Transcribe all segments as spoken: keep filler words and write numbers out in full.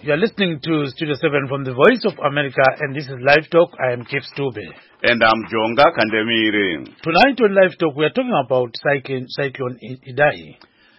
You are listening to Studio seven from the Voice of America, and this is Live Talk. I am Kip Stube. And I'm Jonga Kandemire. Tonight on Live Talk, we are talking about cyclone, cyclone Idai.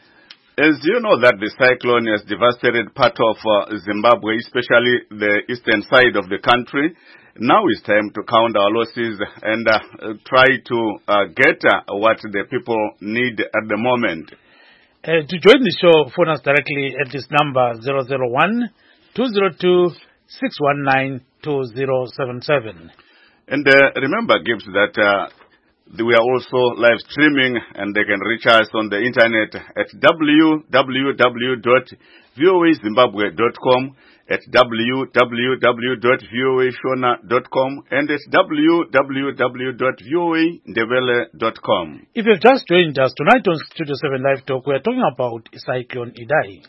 As you know that the cyclone has devastated part of uh, Zimbabwe, especially the eastern side of the country. Now it's time to count our losses and uh, try to uh, get uh, what the people need at the moment. Uh, to join the show, phone us directly at this number zero zero one, two zero two, six one nine, two zero seven seven. And uh, remember, Gibbs, that uh, we are also live streaming, and they can reach us on the internet at w w w dot voa zimbabwe dot com, at w w w dot voa shona dot com, and at w w w dot voa ndebele dot com. If you've just joined us tonight on Studio seven Live Talk, we are talking about Cyclone Idai.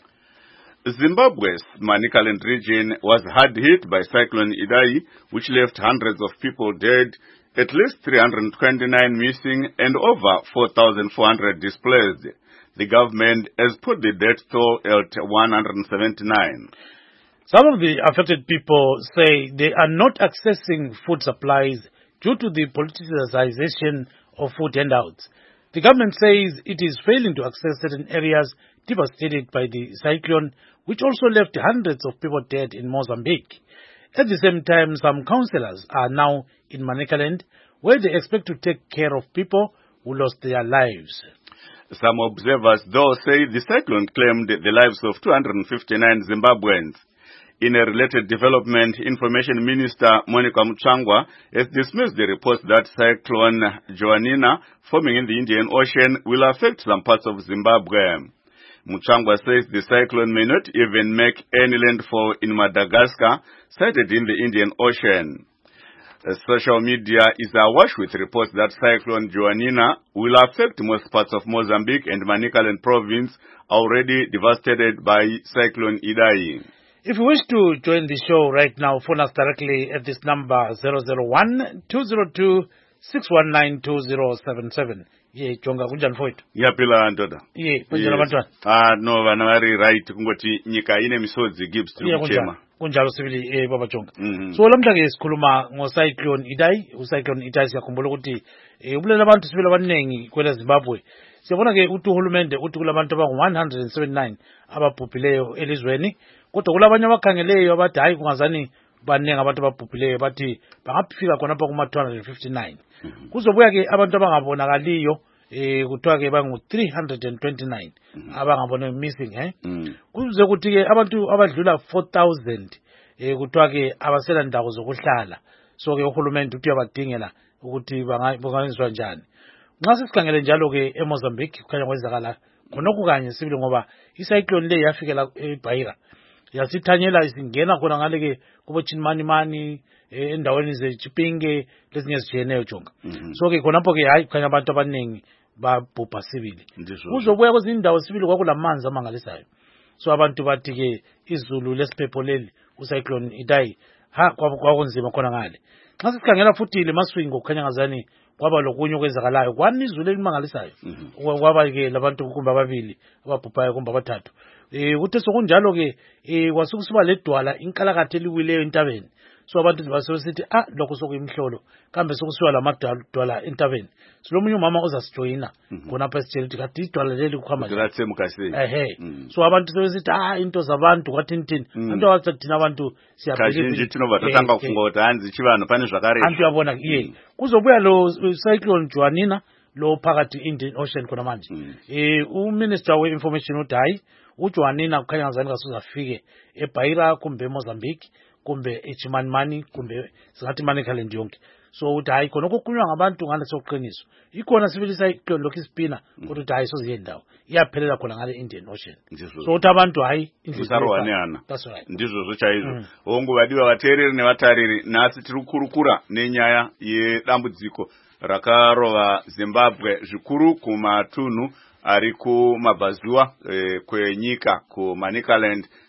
Zimbabwe's Manicaland region was hard hit by Cyclone Idai, which left hundreds of people dead, at least three hundred twenty-nine missing, and over four thousand four hundred displaced. The government has put the death toll at one hundred seventy-nine. Some of the affected people say they are not accessing food supplies due to the politicization of food handouts. The government says it is failing to access certain areas devastated by the cyclone, which also left hundreds of people dead in Mozambique. At the same time, some councillors are now in Manicaland, where they expect to take care of people who lost their lives. Some observers, though, say the cyclone claimed the lives of two hundred fifty-nine Zimbabweans. In a related development, Information Minister Monica Muchangwa has dismissed the reports that Cyclone Joanina, forming in the Indian Ocean, will affect some parts of Zimbabwe. Muchangwa says the cyclone may not even make any landfall in Madagascar, sighted in the Indian Ocean. Uh, social media is awash with reports that Cyclone Joanina will affect most parts of Mozambique and Manicaland province, already devastated by Cyclone Idai. If you wish to join the show right now, phone us directly at this number zero zero one, two zero two, six one nine, two zero seven seven. Ye chonga kunjani for it. Yapila ndoda. Ye kunjani bantwana. Ah no vana vari right kungoti nyika ine misodzi Gibbs tiri kuchema. Kunjalo sibili eh baba chonga. Mm -hmm. So lamhla ke sikhuluma ngo cyclone Idai, u cyclone Idai siyakhumbula ukuthi eh ubulela abantu sibili abanengi kwela Zimbabwe. Siyabona ke uthi uhulumende uthi kulabantu abangu one hundred seventy-nine ababhubhileyo elizweni. Kodwa kulabanye abakhangeleyo abathi hayi kungazani baningi abantu ababhubhileyo bathi bangafika khona lapha kuma two hundred fifty-nine. Kuzobuya ke abantu abangabonakaliyo eh kuthiwa ke bangu three hundred twenty-nine abangabona missing eh. Kuze kuthi ke abantu abadlula four thousand eh kuthiwa ke abasela ndawo zokuhlala. So ke uhulumende uthi uyabadingela ukuthi bangayizwa njani. Nxa sisikhangele njalo ke eMozambique kukhanya kwenzakala khonokho kanye sibili ngoba icyclone le yafikela eBhaira. Yasithanyela isingena khona ngale ke kubo Chinmani mani endaweni zeChipinge lezinye ezijeneyo jonga. So ke khonapho ke hayi kukhanya abantu abaningi babhubha sibili. Kuzobuya kwezindawo sibili kwakulamanzi amangalisayo. So abantu bathi ke izulu lesiphepho leli ucyclone Idai ha kwakunzima khona ngale. Nxa sikhangela futhi le maswingo kukhanya ngazani kwaba lokunye okwenzakalayo kwanizulu elimangalisayo. Kwaba ke labantu kumbe ababili ababhubhayo kumbe abathathu. Eh uthe sokunjalo ke eh kwasukusiba ledwala inkalakathe liwileyo entabeni. So abantu basebesithi ah lokho sokuyimhlolo kambe sokusiwa lamadwala entabeni. Silomunye umama ozasijoyina khona pha sitshela ukuthi kathi idwala leli kuhamba nje mukase. Ehe. So abantu sebesithi ah into zabantu kwathi nthini. Antu awathi thina abantu siyabheka nje tinovatanga kungota hanzi chivano pane zvakare. Antu yabona ye. Kuzobuya lo cyclone Joanina lo phakathi Indian Ocean khona manje. Eh uminister we information uthi hayi uJoanina kukhanya ngazani kasuzafike eBhaira kumbe eMozambique kumbe eChimanimani kumbe singathi Manicaland yonke. So uthi hayi khona okukhulunywa ngabantu ngale sokuqiniso. Ikhona sibilisa iqondo lokho isipina kodwa uthi hayi soziye ndawo. Iyaphelela khona ngale Indian Ocean. So uthi abantu hayi indlizarwana. That's right. Ndizvo zvochaizvo. Hongu vadiwa vateereri nevatariri nasi tiri kukurukura nenyaya yedambudziko rakarova Zimbabwe zvikuru kumatunhu ari kumabvazuva eh, kwenyika kuManicaland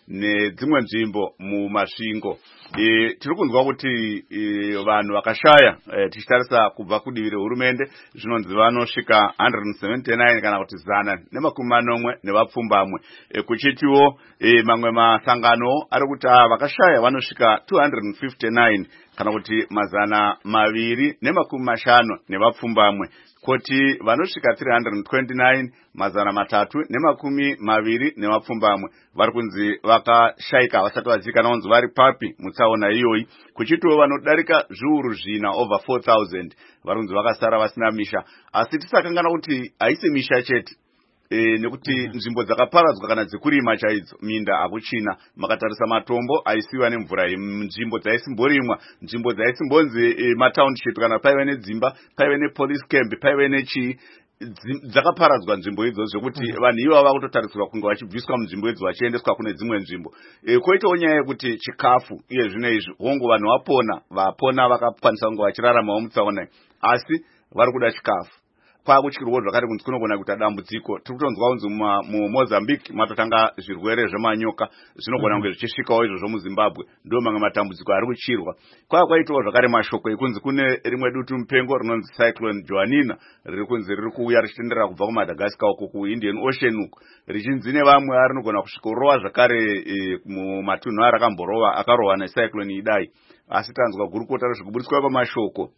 nedzimwe nzvimbo mumasvingo. E, tiri kunzwa kuti e, vanhu vakashaya e, tichitarisa kubva kudivi rehurumende zvinonzi vanosvika one hundred seventy-nine kana kuti zana nemakumi manomwe nevapfumbamwe. E, kuchitiwo e, mamwe masangano ari kuti vakashaya vanosvika two hundred fifty-nine kana kuti mazana maviri nemakumi mashanu nevapfumbamwe. Kuti vanosvika three hundred twenty-nine mazana matatu nemakumi maviri nevapfumbamwe vari kunzi vakashayika vasati vazivikanwa kunzi vari papi mutsaona iyoyi. Kuchitiwo vanodarika zviuru zvina over four thousand vari kunzi vakasara vasina misha. Asi tisakangana kuti haisi misha chete. E, nekuti nzvimbo dzakaparadzwa kana dzekurima chaidzo minda akuchina. Makatarisa matombo aisiwa nemvura nzvimbo dzaisimborimwa, nzvimbo dzaisimbonzi e, matownship kana paive nedzimba, paive nepolice camp, paive nechi dzakaparadzwa nzvimbo idzo zvekuti vanhu ivo vakutotarisirwa kunge vachibviswa munzvimbo idzo vachiendeswa kune dzimwe nzvimbo. E, koitawo nyaya yekuti chikafu iye zvino izvi hongu vanhu vapona vapona vakakwanisa kunge vachiraramawo mutsaona, asi vari kuda chikafu. Kwakutyirwa zvakare kunzi kunogona kuita dambudziko. Tiri kutonzwa kunzi muMozambique matotanga zvirwere zvemanyoka zvinogona kunge zvichisvikawo izvozvo muZimbabwe. Ndo mamwe matambudziko ari kuchirwa. Kwakwaitawo zvakare mashoko ekunzi kune rimwe dutu mupengo rinonzi cyclone Joanina riri kunzi riri kuuya richitenderera kubva kuMadagascar uko kuIndian Ocean uko richinzi nevamwe rinogona kusvika kurova zvakare e, mumatunhu arakamborova akarohwa necyclone Idai. Asi tanzwa gurukota rezvekubudiswa kwamashoko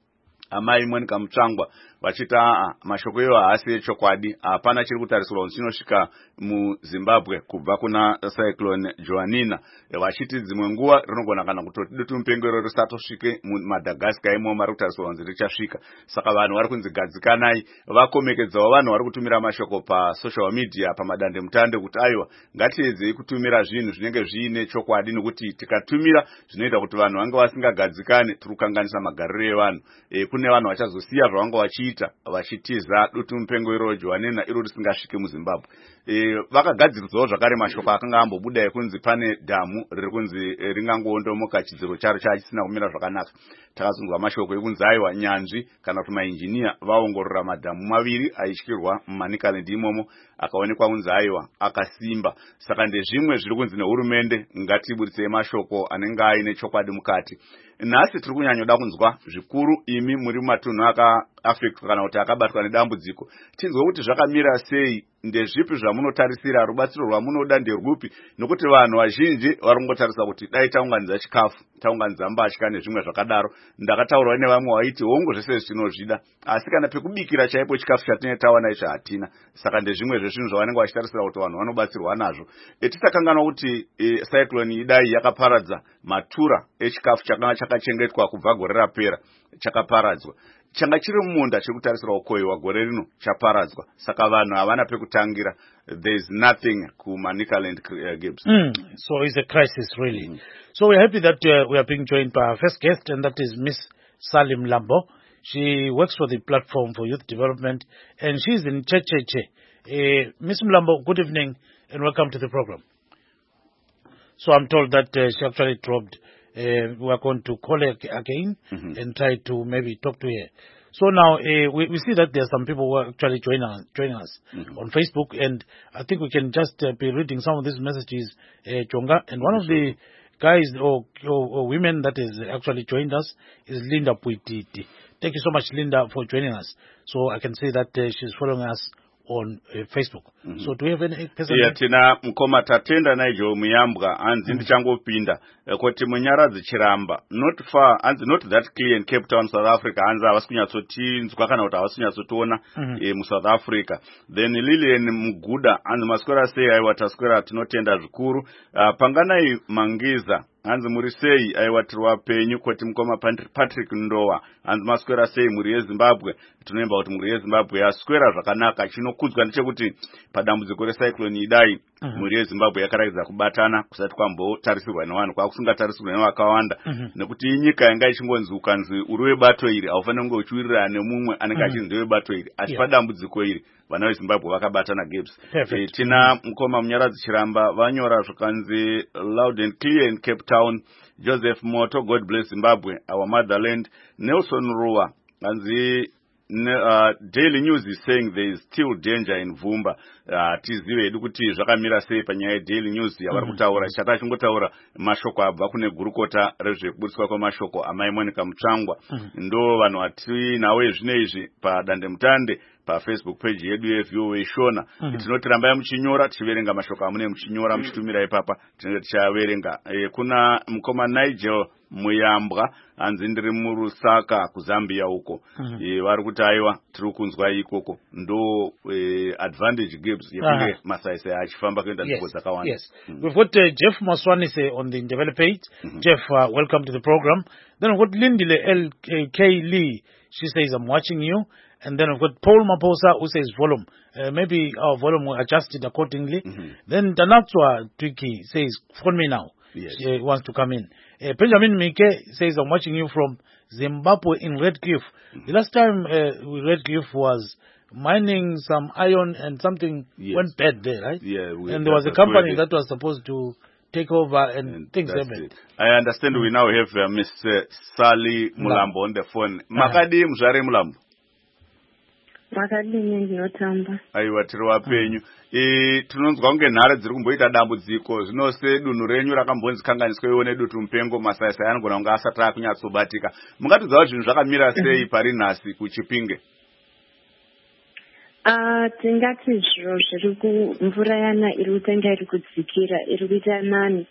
amai Monica Mutsvangwa vachita mashoko iwo haasi echokwadi, hapana chiri kutarisirwa kuti chinosvika muZimbabwe kubva kuna cyclone Joanina. Vachiti dzimwe nguva rinogona kana kutoti dutu mupengo iro risatosvike muMadagascar imo mari kutarisirwa kuti richasvika. Saka vanhu vari kunzi gadzikanai vakomekedzawo vanhu vari kutumira mashoko pasocial media pamadande mutande kuti aiwa ngatiedzei kutumira zvinhu zvinenge zviine chokwadi, nekuti tikatumira zvinoita kuti vanhu vange vasingagadzikane tiri kukanganisa magariro evanhu. E, kune vanhu vachazosiya zvavanga vachiita vachitiza dutu mupengo iro Joanina iro risingasvike muZimbabwe. E, vakagadziridzawo zvakare mashoko akanga ambobuda ekunzi pane dhamu riri kunzi e, ringangoondomoka chidziro charo chisina kumira zvakanaka. Takazunzwa mashoko ekunzi aiwa nyanzvi kana kuti mainjiniya vaongorora madhamu maviri aityirwa muManicaland imomo akaonekwa kunzi aiwa akasimba. Saka ndezvimwe zviri kunzi nehurumende ngatibudisei mashoko anenge aine chokwadi mukati. Nhasi tiri kunyanyoda kunzwa zvikuru imi muri mumatunhu akaafectwa kana kuti akabatwa nedambudziko. Tinzwe kuti zvakamira sei, ndezvipi zvamunotarisira, rubatsiro rwamunoda nderwupi, nokuti vanhu vazhinji vari kungotarisa kuti dai taunganidza chikafu, taunganidza mbatya nezvimwe zvakadaro. Ndakataurawo nevamwe vaiti hongu zvese zvinozvida, asi kana pekubikira chaipo chikafu chatinenge tawana icho hatina. Saka ndezvimwe zvezvinhu zvavanenge vachitarisira kuti vanhu vanobatsirwa nazvo. E, tisakanganwa kuti e, cyclone Idai yakaparadza matura echikafu chakanga chakachengetwa kubva gore rapera chakaparadzwa. Changa chiri mumunda chiri kutarisirwa kukohwewa gore rino chaparadzwa. Saka vanhu havana pekutangira. There is nothing kuManicaland uh, Gibbs. Mm, so it's a crisis really. Mm. So we're happy that uh, we are being joined by our first guest, and that is Miss Sally Mlambo. She works for the Platform for Youth Development and she's in Checheche. Uh, Miss Mlambo, good evening and welcome to the program. So I'm told that uh, she actually dropped. Uh, we are going to call her again mm-hmm. and try to maybe talk to her. So now uh, we, we see that there are some people who are actually joining us, joining us mm-hmm. on Facebook, and I think we can just uh, be reading some of these messages, uh, Chonga. And one of the guys or, or, or women that is actually joined us is Linda Puititi. Thank you so much, Linda, for joining us. So I can say that uh, she's following us on uh, Facebook. Mm-hmm. So do we have any person? Yeah, tina mkoma tatenda na ijo muyambwa anzi mm-hmm. ndichangopinda kuti munyaradzi chiramba not far anzi not that clear in Cape Town, South Africa, anzi avasikunyatsotsinzwa kana kuti avasikunyatsotona mm-hmm. e, mu South Africa. Then Lilian Muguda anzi maswera sei aiwa taswera tinotenda zvikuru uh, panganai Mangiza hanzi muri sei aiwatirwa penyu kuti mukoma Patrick Ndowa hanzi maswera sei muri yeZimbabwe. Tinoemba kuti muri yeZimbabwe yaswera zvakanaka. Chinokudzwa ndechekuti padambudziko recyclone Idai uh-huh. muri yeZimbabwe yakarakidza kubatana kusati kwambotarisirwa nevanhu kwakusingatarisirwa nevakawanda uh-huh. nekuti inyika yanga ichingonzi ukanzi uri webato iri haufaniri kunge uchiwirirana nemumwe anenge uh-huh. achinzi ndewebato iri asi yeah. padambudziko iri vana veZimbabwe vakabatana Gibbs. E, tina mukoma munyaradzi chiramba vanyora zvakanzi loud and clear in Cape Town. Joseph Moto, God bless Zimbabwe, our motherland. Nelson Rua anzi uh, Daily News is saying there is still danger in Vhumba. Uh, tizive hedu kuti zvakamira sei panyaya yeDaily News yavari kutaura. Chata chingotaura mashoko abva kune gurukota rezvekuburiswa kwamashoko amai Monica Mutsvangwa. Ndo vanhu vatinawo zvinezvi padandemutande paFacebook page yedu yeView weishona. Tinoti rambai muchinyora tichiverenga mashoko amune muchinyora muchitumira ipapa tinenge tichaverenga. E, kuna mukoma Nigel Muyambwa anzi ndiri muRusaka kuZambia uko. Mm -hmm. E, vari kuti aiwa tiri kunzwa ikoko ndo e, advantage gives yekunge uh -huh. masaisai achifamba kuenda nzvimbo dzakawanda. Yes. Mm -hmm. We've got uh, Jeff Maswanise on the develop page. Mm -hmm. Jeff, uh, welcome to the program. Then we've got Lindile L K Lee. She says, I'm watching you. And then we've got Paul Maposa who says volume. Uh, maybe our volume will adjust it accordingly. Mm -hmm. Then Tanatswa Twiki says, phone me now. Yes. She wants to come in. Uh, Benjamin Mike says, I'm watching you from Zimbabwe in Redcliffe. Mm-hmm. The last time uh, Redcliffe was mining some iron and something yes. went bad there, right? Yeah. We, and there was a company that was supposed to take over and, and things happened. I understand mm-hmm. we now have uh, Miss uh, Sally Mulambo on the phone. Makadi Mzare Mulambo. Makadi ndinotamba. Aiwa tiri wapenyu. E, tinonzwa kunge nhare dziri kumboita dambudziko zvinose dunhu renyu rakambonzikanganiswa ione dutu mupengo masaisai anogona kunge asati akunyatsobatika. Mungatidza kuti zvinhu zvakamira sei pari nhasi kuChipinge? Uh, tingati zviro zviri kumvura yana iri kutanga iri kudzikira iri kuita nani.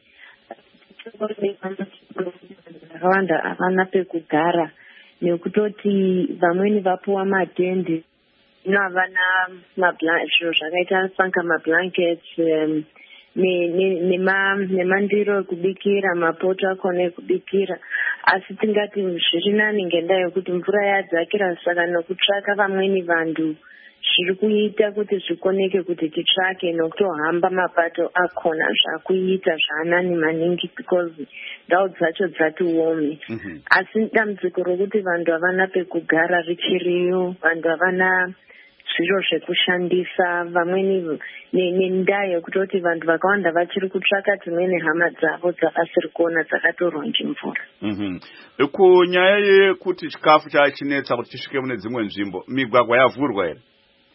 Vakawanda havana pekugara nekutoti vamweni vapuwa matende. No, havana zviro zvakaita sanga mablankets um, nemandiro ekubikira mapoto akona ekubikira asi tingati zviri nani ngendaa yekuti mvura yadzakira saka nokutsvaka vamweni vantu zviri kuita kuti zvikoneke kuti titsvake nokutohamba mapato akona zvakuita zvaanani maningi because ndau dzacho dzati womi. Mm-hmm. Asi dambudziko rokuti vantu havana pekugara richiriyo, vantu havana zviro zvekushandisa, vamweni nendaa yekutoti vantu vakawanda vachiri kutsvaka dzimweni hama dzavo dzavasiri kuona dzakatorwa nemvura. Mhm. Kunyaya yekuti chikafu chachinetsa kuti chisvike mune dzimwe nzvimbo, migwagwa yavhurwa here?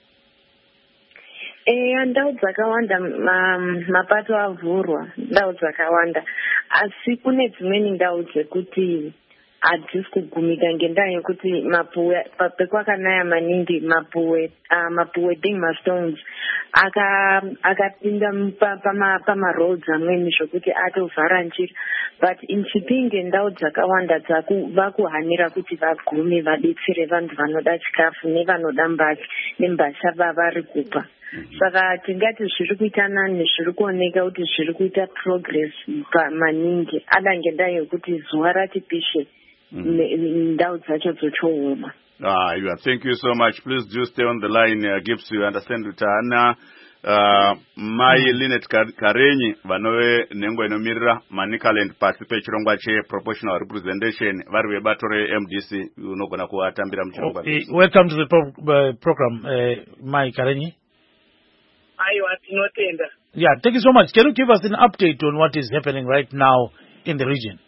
Eh, ndau dzakawanda mapato avhurwa, ndau dzakawanda. Asi kune dzimweni ndau dzekuti hadzisi kugumika ngendaa yekuti mapuwe pekwakanaya maningi mapuwe uh, mapuwe being mastones aka akapinda pama pama roads amweni zvokuti atovhara njira, but in Chipinge ndau dzakawanda dzaku vakuhanira kuti vagume vadetsere vantu vanoda chikafu nevanoda mbasha nembasha vavari kupa. Saka tingati zviri kuita nani, zviri kuoneka kuti zviri kuita progress maningi ada ngendaa yekuti zuva rati pishe. Mm. Ah, yeah, thank you so much. Please do stay on the line. Uh, Gibbs, you understand Utana. Uh, Mai mm. Linet Karenyi vanove nengo inomirira Manicaland participe chirongwa che proportional representation vari vebatore M D C unogona kuatambira muchirongwa. Okay. Welcome to the pro uh, program, uh, Mai Karenyi. Aiwa tinotenda. Yeah, thank you so much. Can you give us an update on what is happening right now in the region?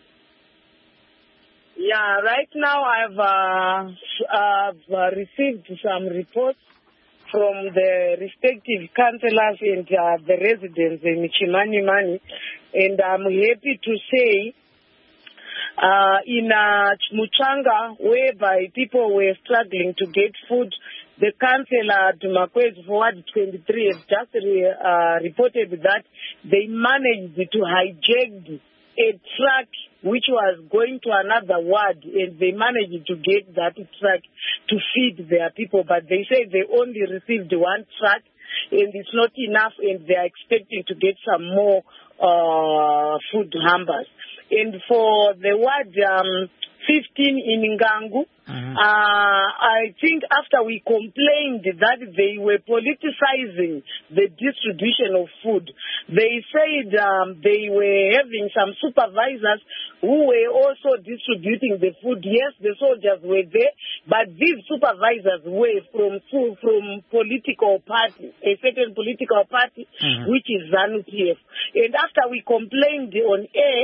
Yeah, right now I've, uh, I've uh, received some reports from the respective councillors and uh, the residents in Chimanimani, and I'm happy to say uh, in uh, Muchanga, whereby people were struggling to get food, the councillor Dumakwezi Forward twenty-three has just re, uh, reported that they managed to hijack a truck which was going to another ward, and they managed to get that truck to feed their people, but they say they only received one truck and it's not enough, and they are expecting to get some more uh, food hampers. And for the ward um, fifteen in Ngangu, mm-hmm. uh, I think after we complained that they were politicizing the distribution of food, they said um, they were having some supervisors who were also distributing the food. Yes, the soldiers were there, but these supervisors were from from political party, a certain political party, mm-hmm. which is ZANU-P F. And after we complained on air,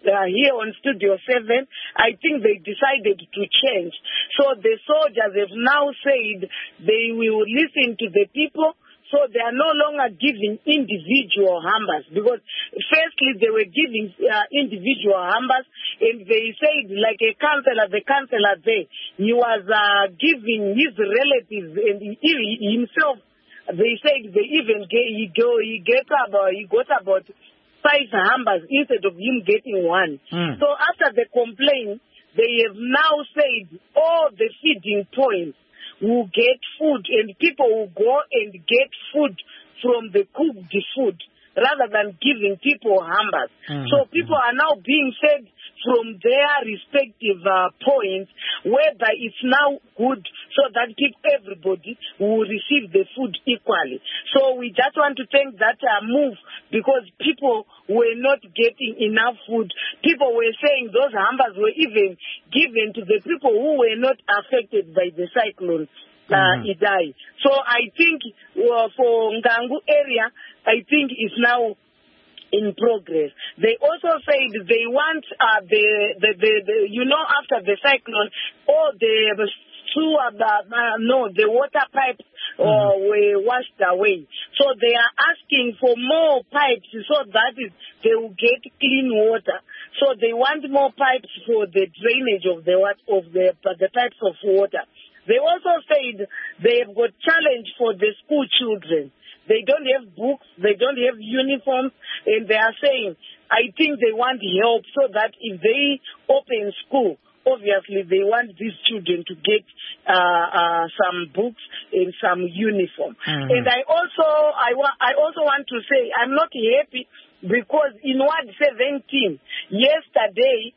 uh, here on Studio seven, I think they decided to change. So the soldiers have now said they will listen to the people. So they are no longer giving individual numbers, because firstly they were giving uh, individual numbers, and they said like a councillor, the councillor there, he was uh, giving his relatives and he, himself. They said they even get, he go he get about he got about five numbers instead of him getting one. Mm. So after the complaint, they have now said all the feeding points will get food, and people will go and get food from the cooked food rather than giving people numbers. Mm-hmm. So people are now being fed from their respective uh, points, whereby it's now good so that people, everybody will receive the food equally. So we just want to take that uh, move, because people were not getting enough food. People were saying those numbers were even given to the people who were not affected by the cyclone. Uh, mm-hmm. Idai. So I think uh, for Ngangu area, I think it's now in progress. They also said they want uh, the, the, the, the, you know, after the cyclone, all the sewer, uh, no, the water pipes uh, mm-hmm. were washed away. So they are asking for more pipes so that they will get clean water. So they want more pipes for the drainage of the of the, the pipes of water. They also said they have got challenge for the school children. They don't have books, they don't have uniforms, and they are saying, I think they want help so that if they open school, obviously they want these children to get uh, uh, some books and some uniform. Mm-hmm. And I also, I, wa- I also want to say, I'm not happy, because in Ward seventeen, yesterday,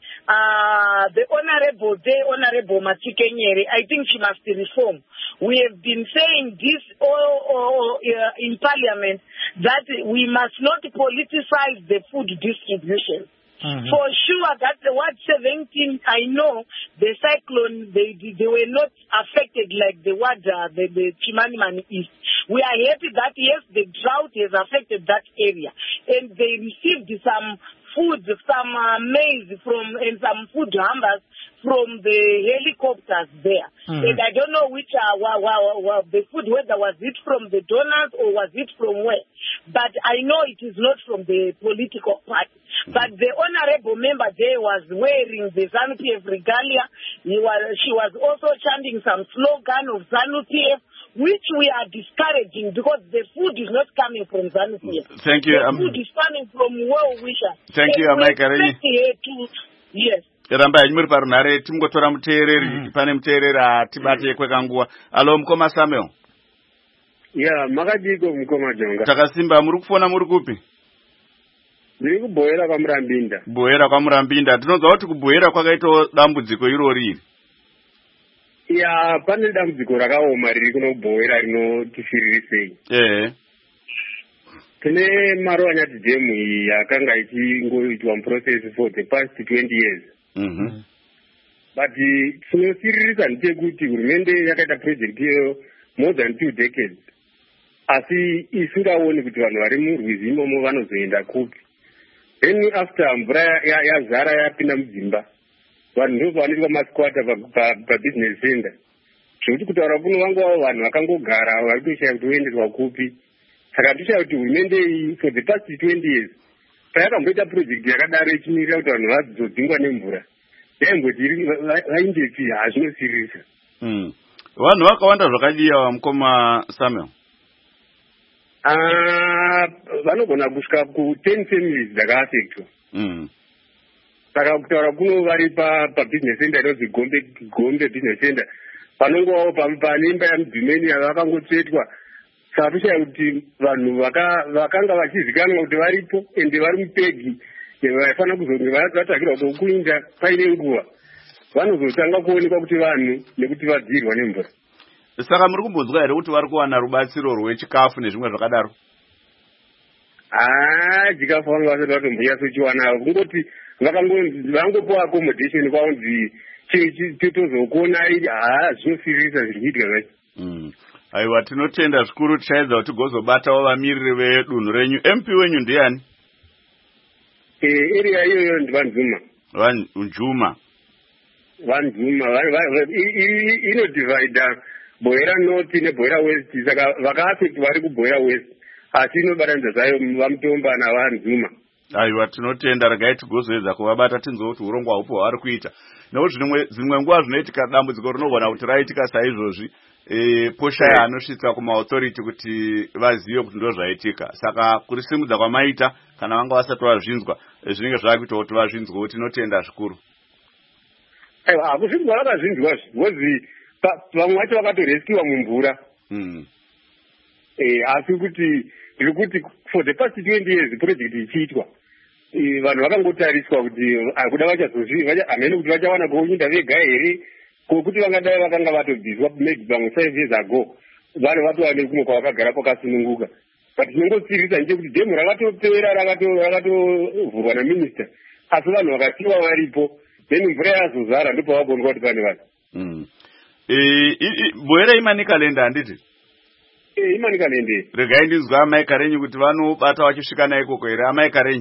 uh, the Honorable Day, Honorable Matikenyere, I think she must reform. We have been saying this all, all, uh, in Parliament, that we must not politicize the food distribution. Mm-hmm. For sure that the Ward seventeen, I know the cyclone, they they were not affected like the Ward, uh, the, the Chimanimani East. We are happy that, yes, the drought has affected that area. And they received some food, some uh, maize from, and some food hampers from the helicopters there. Mm-hmm. And I don't know which, uh, wa, wa, wa, the food, whether was it from the donors or was it from where. But I know it is not from the political party. But the honorable member there was wearing the ZANU-P F regalia. He was, she was also chanting some slogan of ZANU-P F, which we are discouraging, because the food is not coming from ZANU-P F. Thank you. The um, food is coming from well-wishers. Thank you, Amai Karenyi. Yes. Ramba yanyimuri parunhare timungotora muteereri pane muteereri atibate kwekanguva. Alo mukoma Samuel. Ya, makadiko mukoma Jonga. Takasimba, muri kufona muri kupi? Ndiri kubhoera kwaMurambinda. Bhoera kwaMurambinda. Tinonzwa kuti kubhoera kwakaitawo dambudziko irori. Ya, pane dambudziko rakaoma riri kunobhoera rinotifiririsei. Eh. Tine Marwanyati Dam yakanga ichingoitwa muprocess for the past twenty years. Mhm. But tinosiririsa ndechekuti hurumende yakaita project iyo more than two decades. Asi isingaoni kuti vanhu vari murwizi imomo vanozoenda kupi. Then after mvura yazara yapinda mudzimba, vanhu ndo pavanoitwa masquatter pabusiness center. Zvekuti kutaura kuno vanguvawo vanhu vakangogara vari kushaya kuti voendeswa kupi. Saka tichaya kuti hurumende iyi for the past twenty years payakamboita project yakadaro ichimirira kuti vanhu vazodzingwa nemvura, yaimboti vaindepi hazvinosirisa. Vanhu vakawanda zvakadiya mukoma Samuel. Ah, vanogona kusvika ku ten families dzakaaffectwa. Saka kutaura kuno vari pabusiness center inonzi Gombe Gombe business center, panongovawo pane imba yamudzimeni vakangotsvetwa. Saka tichaya kuti vanhu vakanga vachizikanwa kuti varipo ende vari mupegi vaifanira kuzonge vatakirwa kukuinda paine nguva, vanozotanga kuonekwa kuti vanhu nekuti vadzirwa nemvura. Saka muri kumbonzwa here kuti vari kuwana rubatsiro rwechikafu nezvimwe zvakadaro? Ah, chikafu vanga vasati vatomboya sochiwana, kungoti vangopiwa accommodation kwaunzi tozokuonai. Ah, zvinosirisa zviri kuitika zvacho. Aiwa, tinotenda zvikuru, tichaedza kuti tigozobatawo vamiriri vedunhu renyu. M P wenyu ndiani? eh area iyoyo ndivanzuma vanjuma vanzuma inodivide Boera North neBoera West saka vakaafekti vari kuBoera West asi inobatanidza zvayo vamutomba navanzuma. Aiwa, tinotenda regai tigozoedza kuvabata tinzwa kuti urongwa hupo hwavari kuita nekuti dzimwe nguva zvinoitika dambudziko rinogona kuti raitika saizvozvi e, poshaya anosvitsa kumaauthority kuti vazive kuti ndo zvaitika. Saka kurisimudza kwamaita kana vanga vasati vazvinzwa zvinenge zvakuita kuti vazvinzwe kuti tinotenda zvikuru. Aiwa, hakuzvinzwa vakazvinzwa zvozi vamwe vacho vakatorescuwa mumvura. Mm. Eh, asi kuti ndiri kuti for the past twenty years project ichiitwa vanhu vakangotariswa kuti akuda vachazozvi hamene kuti vachawana kunyinda vega here kokuti vangadai vakanga vatobviswa maybe vamwe five years ago vanhu vatova nekumwe kwavakagara kwakasununguka but tinongotsirisa nje kuti dhemu rakatopera rakatovhurwa naminista asi vanhu vakasiiwa varipo then mvura yazozara ndopavagonwa kuti pane vanhu. Mm. Boera imanikalenda handiti? Eh, imanikalende. Regai ndinzwa amai Karenyi kuti vanobata vachisvika naikoko here amai Karenyi?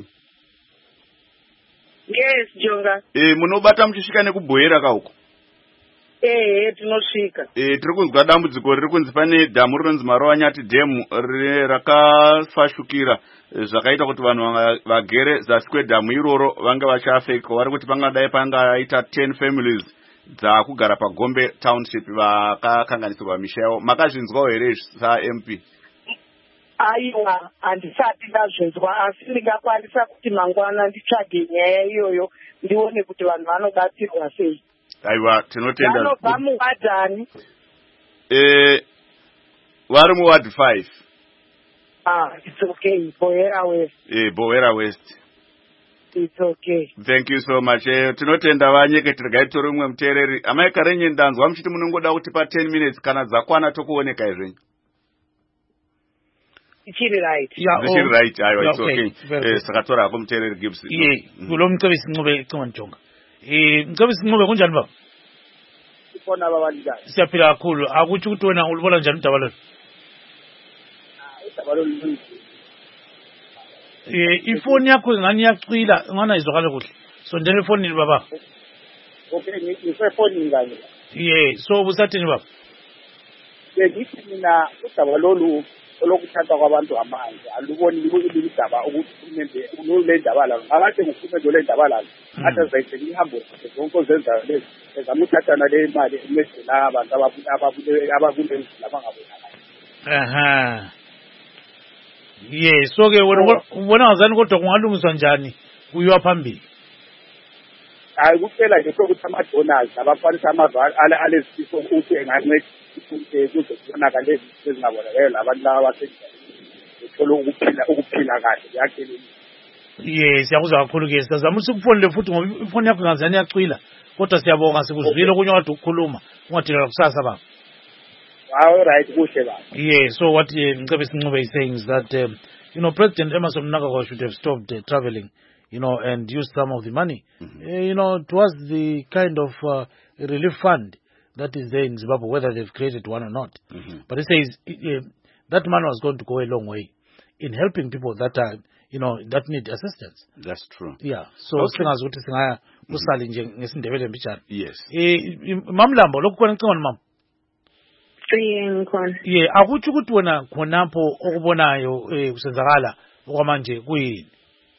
Yes, Jonga. Eh, munobata muchisvika nekuBoera kauko? Eh, tinosvika. Eh, tiri kunzwa dambudziko riri kunzi pane dhamu rinonzi Marowanyati dhemu rakafashukira zvakaita kuti vanhu vagere zasi kwedhamu iroro vange vachiafeka. Vari kuti pangadai pangaita ten families dzakugara paGombe township vakakanganisirwa misha yavo. Makazvinzwawo here saM P? Aiwa, handisati ndazvinzwa asi ndingakwanisa kuti mangwana nditsvage nyaya iyoyo ndione kuti vanhu vanobatsirwa sei. Aiwa, tinotenda. Vanobva muwadhani? Eh, vari muward five. Ah, it's okay. Boera West. Eh, Boera West. It's okay. Thank you so much. Eh, tinotenda vanyeketi regai tori umwe muteereri. Amai Karenyi ndanzwa muchiti munongoda kuti pa ten minutes kana dzakwana tokuoneka izvenyu. Ichiri right. Yeah, Ichiri oh, right. Aiwa, yeah, it's okay. okay. Eh, sakatora hako muteereri Gibbs. Ye, kulo mcebisi Ncube Cinga Njonga. Eh, mcebisi Ncube kunjani baba? Sibona baba njani? Siyaphila kakhulu. Akuthi ukuthi wena ulibona njani udaba lolu? Ah, udaba lolu. Eh, ifoni yakho ingani yacwila, ngana izwakala kuhle. Sondela ifonini baba. Okay, ngisefonini ngani? Yeah, so busathini baba? Ngithi mina udaba lolu olokuthatha kwabantu amanzi aluboni libukile indaba ukuthi umente unolendaba la ngakade ngufumendo lendaba la athi azayise ihambo zonke ozenza lezi ezama ukuthathana le imali emesela abantu ababule ababule ababule labangabonakala. Aha. Yeah, so ke wena ubona ngazani kodwa kungalungiswa njani kuyiwa phambili? Hayi kuphela nje sokuthi ama-donors abafalisa amazwi alesifiso ukuthi enganceda ukuthi kuzobonakala lezi ezingabonakala labantu laba basendaweni uthola ukuphila ukuphila kahle yakhe. Yes, siyakuzwa kakhulu ke sizama ukufonele futhi ngoba ifoni yakho ngazani yacwila kodwa siyabonga sikuzwile kunye wadi ukukhuluma ungadilala kusasa baba. All right, kuhle baba. Yeah, so what Mcebisi Ncube is saying is that um, you know President Emmerson Mnangagwa should have stopped uh, traveling, you know, and used some of the money, mm-hmm. uh, you know, towards the kind of uh, relief fund that is there in Zimbabwe, whether they've created one or not. Mm-hmm. But he says uh, that money was going to go a long way in helping people that are, you know, that need assistance. That's true. Yeah. So singazi ukuthi singaya kusali nje ngesindebele mbijana. Yes. Eh, Mamlambo lokukona ngicona mama. Siye ngikhona. Yeah, akuthi ukuthi wena khonapho okubonayo eh kusenzakala okwamanje kuyini?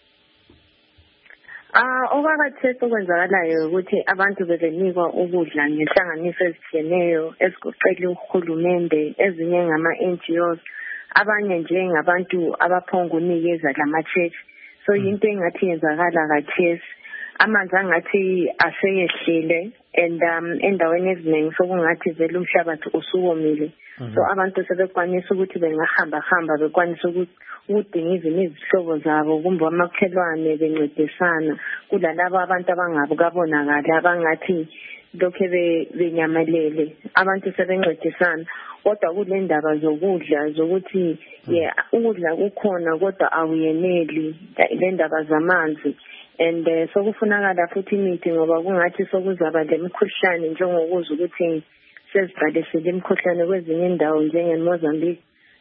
Ah, okwakathethe okwenzakalayo ukuthi abantu bebenikwa ukudla ngenhlanganiso ezitshiyeneyo ezigoqela uhulumende ezinye ngama-N G Os abanye nje ngabantu abaphonga unikeza lama-church. So into engathi yenzakala kathesi amanzi angathi aseyehlile and um endaweni eziningi sokungathi vele umhlabathi usuwomile. So abantu sebekwanisa ukuthi bengahamba hamba bekwanisa ukuthi udinga izimo izihlobo zabo kumbe amakhelwane bencedisana kulalabo abantu abangabukabonakala abangathi lokho benyamalele abantu sebencedisana kodwa kule ndaba zokudla zokuthi yeah ukudla kukhona kodwa awuyeneli le ndaba zamanzi and uh, sokufunakala futhi imithi ngoba kungathi sokuzaba lemikhuhlane njengokuzwa ukuthi seziqalisile imikhuhlane kwezinye indawo njengeMozambique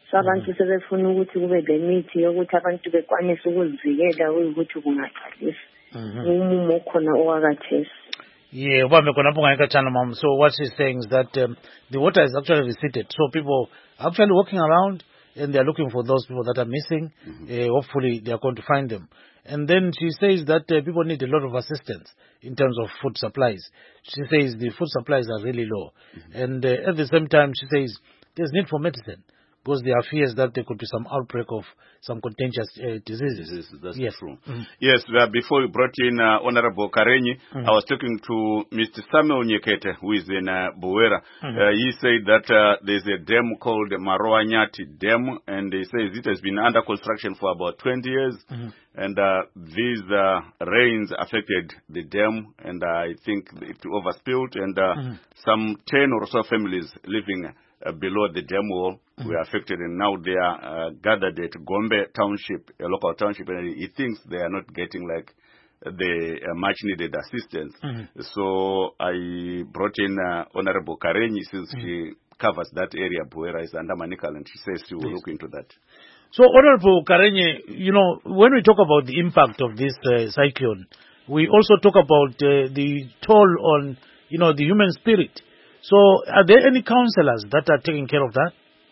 so abantu sebefuna ukuthi kube le mithi yokuthi abantu bekwanise ukuzivikela ukuthi kungaqalisi umumo okhona owakathesi. Yeah, ubambe khona lapho ngayikatshana mom. So what she's saying is that um, the water is actually receded, so people are actually walking around and they are looking for those people that are missing. Mm-hmm. Uh, hopefully they are going to find them. And then she says that uh, people need a lot of assistance in terms of food supplies. She says the food supplies are really low. Mm-hmm. And uh, at the same time, she says there's need for medicine because there are fears that there could be some outbreak of some contagious uh, diseases. Yes, that's yes. true. Mm-hmm. Yes, uh, before we brought in uh, Honorable Karenyi, mm-hmm. I was talking to Mister Samuel Nyekete, who is in uh, Buwera. Mm-hmm. uh, he said that uh, there's a dam called Maroa Nyati Dam, and he says it has been under construction for about twenty years. Mm-hmm. And uh, these uh, rains affected the dam, and uh, I think it overspilled, and uh, mm-hmm. some ten or so families living Uh, below the dam wall mm-hmm. were affected, and now they are uh, gathered at Gombe Township, a local township, and he thinks they are not getting like the uh, much needed assistance. Mm-hmm. So I brought in uh, Honorable Karenyi, since mm-hmm. she covers that area. Buwera is under Manikal, and she says she will yes. look into that. So Honorable Karenyi, you know, when we talk about the impact of this uh, cyclone, we also talk about uh, the toll on, you know, the human spirit. So, are there any counselors that are taking care of that?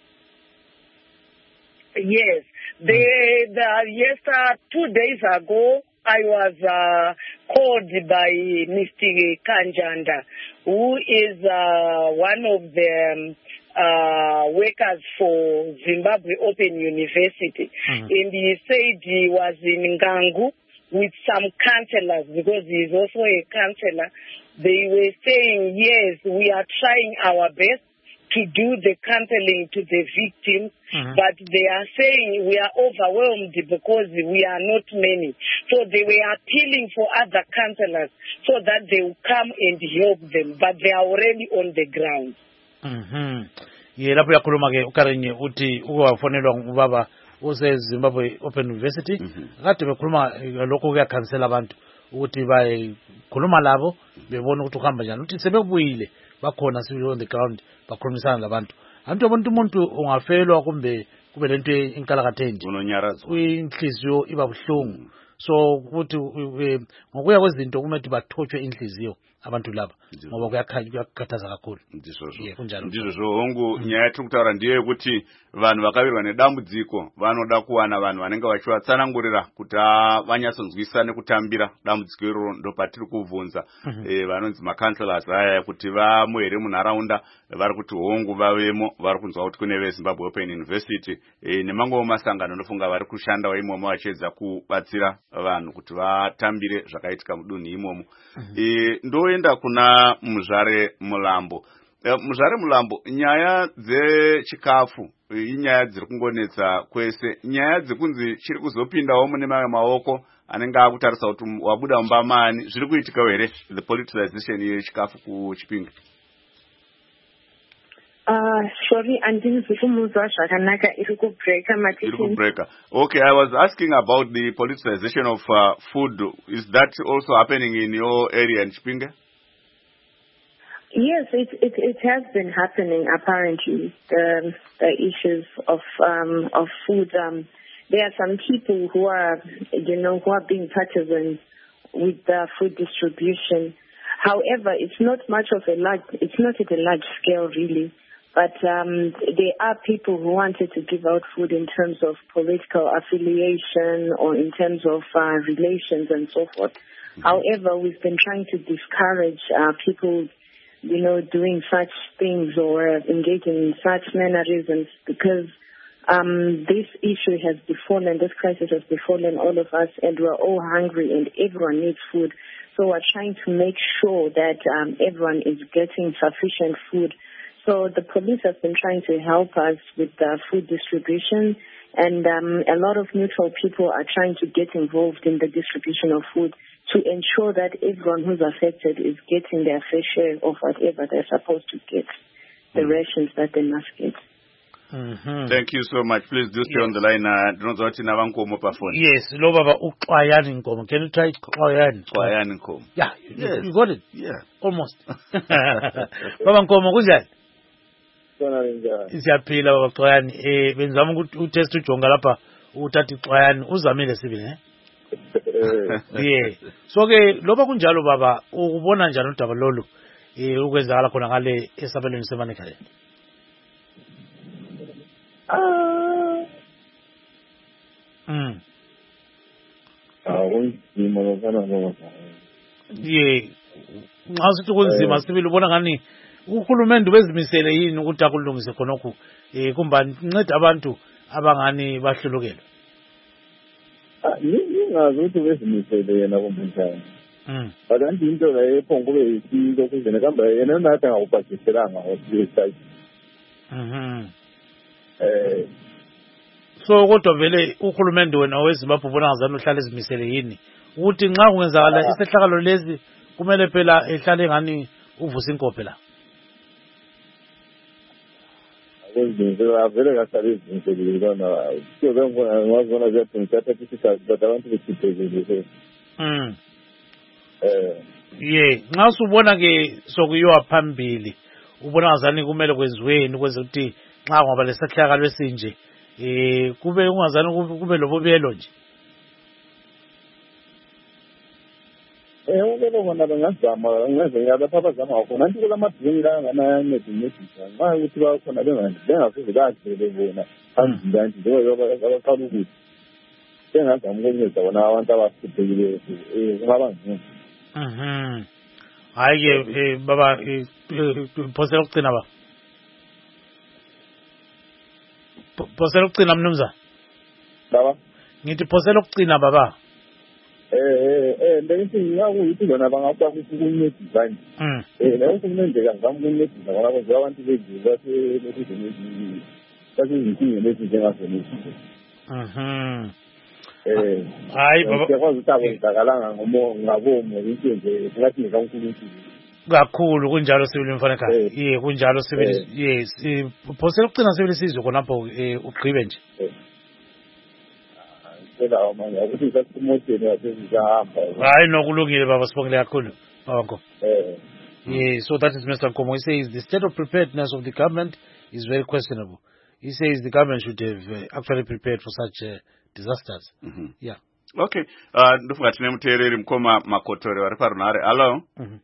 Yes. They, the, yes, uh, two days ago, I was uh, called by Mister Kanjanda, who is uh, one of the um, uh, workers for Zimbabwe Open University. Mm-hmm. And he said he was in Ngangu with some counselors, because he is also a counselor. They were saying, yes, we are trying our best to do the counseling to the victims, mm-hmm. but they are saying we are overwhelmed because we are not many. So they were appealing for other counselors so that they will come and help them, but they are already on the ground. Mhm. Ye lapho yakhuluma ke uKarenyi uthi ukuwafonelwa ngubaba use Zimbabwe Open University kade bekhuluma lokho kuyakhansela abantu ukuthi bayikhuluma labo bebona ukuthi uhamba njani, uthi sebebuyile bakhona sibili on the ground bakhulumisana labantu. Abantu abantu umuntu ungafelwa kumbe kube lento inkalakathe nje unonyarazo inhliziyo iba buhlungu. So ukuthi ngokuya kwezinto kumele bathothwe inhliziyo abantu laba ngoba kuyakhathaza kakhulu. Ndizvo hongu nyaya yatiri kutaura ndiye kuti vanhu vakavirwa nedambudziko vanoda kuwana vanhu vanenge vachivatsanangurira kuti vanyatsonzwisane kutambira dambudziko iroro. Ndopatiri kuvunza vanonzi macounselors aya kuti vamuhere munharaunda vari kuti hongu vavemo, vari kunzwa kuti kune veZimbabwe Open University nemamwewo masangano anofunga vari kushandawo imomo vachiedza kubatsira vanhu kuti vatambire zvakaitika mudunhu imomo. Ndoenda kuna Muzvare Mulambo. Muzvare Mulambo, nyaya dzechikafu inyaya dziri kungonetsa kwese. Nyaya dzekunzi chiri kuzopindawo mune mamwe maoko anenge akutarisa kuti wabuda mumba mani, zviri kuitika here the politicization yechikafu kuChipinge? Uh, sorry, andinzi kumuzwa zvakanaka, iri kubreaka matiki. Iri kubreaka. Okay, I was asking about the politicization of uh, food. Is that also happening in your area in Chipinge? Yes, it, it it has been happening. Apparently, the the issues of um of food. Um, there are some people who are, you know, who are being partisan with the food distribution. However, it's not much of a large. It's not at a large scale, really. But um, there are people who wanted to give out food in terms of political affiliation or in terms of uh, relations and so forth. Mm-hmm. However, we've been trying to discourage uh, people, you know, doing such things or engaging in such mannerisms because um, this issue has befallen, this crisis has befallen all of us, and we're all hungry and everyone needs food. So we're trying to make sure that um, everyone is getting sufficient food. So the police have been trying to help us with the food distribution, and um, a lot of neutral people are trying to get involved in the distribution of food to ensure that everyone who's affected is getting their fair share of whatever they're supposed to get, the rations that they must get. Mm-hmm. Thank you so much. Please do stay yes. on the line. Uh, yes, lo baba uXwayani Nkomo. Can you try Xwayani? Xwayani Nkomo. Yeah, yes. You got it. Yeah, almost. Baba Nkomo, kunjani? Kona njani? Siyaphila baba Xwayani. Eh benzama ukuthi utest ujonga lapha uthatha Xwayani uzamile sibili eh? Yeah. So ke loba kunjalo baba ubona njani udaba lolu eh ukwenzakala khona ngale esabelweni seManeka le? Ah. Mm. Ah, kunzima lokana ngoba. Yeah. Nxa sithi kunzima sibili ubona ngani uhulumende bezimisele yini ukuthi akulungise khonokho eh kumba nceda abantu abangani bahlulukelwe? Ah, ningazi ukuthi bezimisele yena kumbenzani. Mm. Bakanti into la ephongo kube isinto kuzena kamba yena nathi angawubhajiselanga wasibesay. Mhm. Eh So kodwa vele uhulumende wena weZimbabwe ubona ngazani uhlale ezimisele yini ukuthi nxa kungenzakala isehlakalo lezi kumele phela ehlale ngani uvusa inkophe la? Akwenziwe avele kahlale izimisele lona kuyo ngibona ngazona zathi ngithatha isikazi kodwa abantu besiphelele. Mm. Eh Yeah, nxa usubona ke sokuyiwa phambili ubona ngazani kumele kwenziweni kwenza ukuthi nxa ngoba lesahlakalo esinje eh kube ungazani kube lobobelo nje. Eh ngeke bona bengazama ngeze ngiyalapha abazama khona anti kula madingi la ngana nethi nethi nxa ukuthi bakhona bengazi bengafuze kahle bona angilanti nje yoba abaqala ukuthi bengazama ukunceda bona abantu abasiphekile eh kungaba ngcono. Mhm. Hayi ke eh baba phosela ukucina ba. Phosela ukucina mnumzana. Baba Ngithi phosela ukucina baba. Eh eh eh bengithi ngiyakuyiphi lona bangaba ukuncedisa nje. Mm. Eh la uhulumende kangizama ukuncedisa ngoba kwenza abantu beziwe base lokuzini base izinkinga lezi njengasona. Mhm. Eh hayi baba siyakwazi ukuthi akwenzakala ngomo ngabomo into nje ngathi ngikaNkulunkulu kakhulu kunjalo sibili mfana ekhaya. Ye kunjalo sibili. Yes, phosela ukucina sibili sizwe khonapho ugqibe nje. Phela manje ukuthi sasimotsheni yasezihamba. Hayi nokulungile baba sibongile kakhulu baba. Eh Yeah, so that is Mister Nkomo. He says the state of preparedness of the government is very questionable. He says the government should have uh, actually prepared for such uh, disasters. Mm-hmm. Yeah. Okay. Uh, ndofunga tine muteereri mukoma Makotore vari parunare. Hello. Mhm.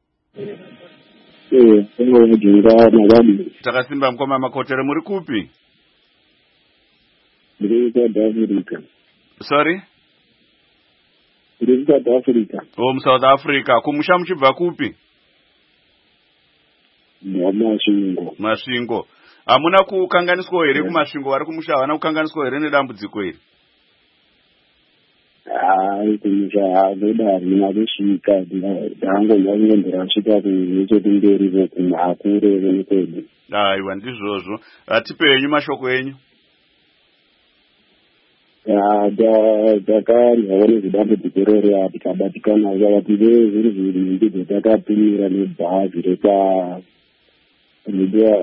Eh, ngomujinga nabami. Takasimba mukoma Makotore muri kupi? Ndiri South Africa. Sorry? Ndiri South Africa. Oh, mu South Africa. Kumusha muchibva kupi? Masvingo. Masvingo. Hamuna kukanganiswa here kumasvingo vari kumusha havana kukanganiswa here nedambudziko iri? Hayi kumusha havoda harina kusvika ndangomva kunge rasvika nechekumberi kumakure venikwedu. Aiwa ndizvozvo. Tipenyu mashoko enyu. takaryawo nezvidambudziko rero tikabatikana vakati vezviri zviri ndizvo takatumira nebhazi reka redia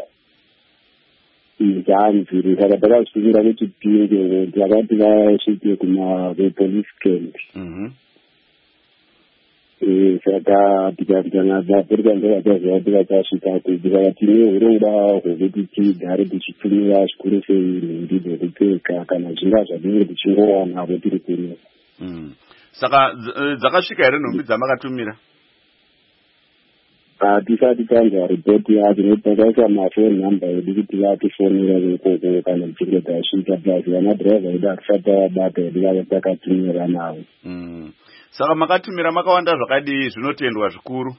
izanziri saka takazvimira kuti tipinge takati vasvike kumapolice camp. Saka tikatikanadzapereka ndovataziva tikachasvika kuti saka tine urongwa hwekuti tigare tichitumira zvikuru sei nhumbi dzekupfeka kana zvinga zvadinge tichingowanavo tiri kuno. Saka dzakasvika here nhumbi dzamakatumira? Hatisati tanzwa ripoti yacho nekuti takaisa mafoni namba edu kuti vatifonera ikoko kana tichinge tasvika plus vana dhiraivha edu hatisati tavabata edu vava takatumira navo. Saka makatumira makawanda zvakadii zvinotendwa zvikuru?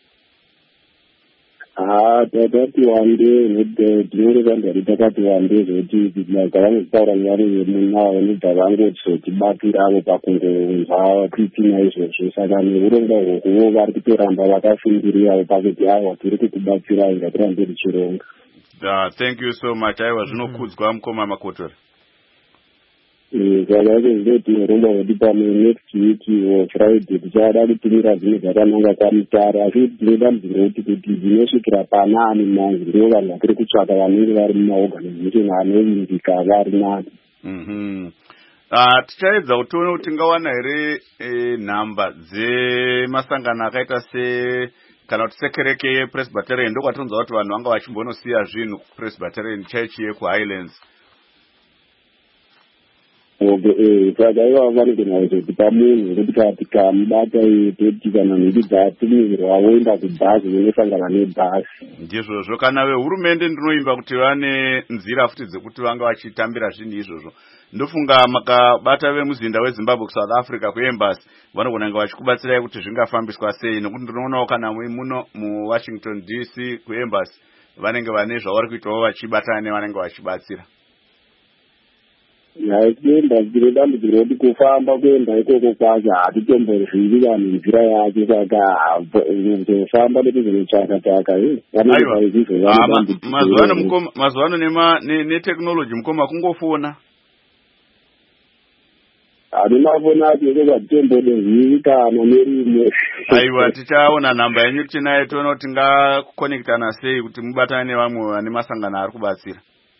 Ah, takati wande tinenge tanzwa takati wande zvekuti zvavangokutaura nevari vemunavo vanobva vangotibatirawo pakungonzwa titina izvozvo. Saka neurongwa hwokuvo vari kutoramba vakafungirirawo pakuti aiwa tiri kukubatsirai ngatirambe tichironga. Thank you so much. Aiwa zvinokudzwa mukoma Makotore. Saka izvo tinoromba kuti pamwe next week or Friday tichada kutumira zvinhu zvakananga kwamutare asi tine dambudziko kuti kuti zvinosvikira panani manje ndivo vanhu vatiri kutsvaka vanenge vari mumaorganization anovimbika vari nani. Tichaedza kuti tione kuti tingawana here nhamba dzemasangano akaita kana kuti sekereke yepresbyterian ndokwatonzwa kuti vanhu vanga vachimbonosiya zvinhu kupresbyterian church yekuhighlands. Okay, saka iva vanogona kuzotipa munhu wekuti tikamubata toti kana nhumbi dzatumirwa woenda kubhazi unosangana nebhazi. Ndizvozvo kana vehurumende ndinoimba kuti vane nzira futi dzekuti vanga vachitambira zvinhu izvozvo. Ndofunga makabata vemuzinda weZimbabwe kuSouth Africa kuembassy vanogona kunge vachikubatsirai kuti zvingafambiswa sei, nekuti ndinoonawo kana muno muWashington D C kuembassy vanenge vane zvavari kuitawo vachibatana nevanenge vachibatsira. Kuenda dzine dambudziko rekuti kufamba kuenda ikoko kwacho hatitombozvivi vanhu nzira yacho, saka kuzofamba nekuzonotsvaka-tsvaka mazuva ano neteknoloji mukoma kungofona. Ani mafona acho ikoko hatitombodezvivi kana nerimwe. Aiwa, tichaona nhamba yenyu tinayo toona kuti tingakonekitana sei kuti mubatane nevamwe vane masangano ari kubatsira.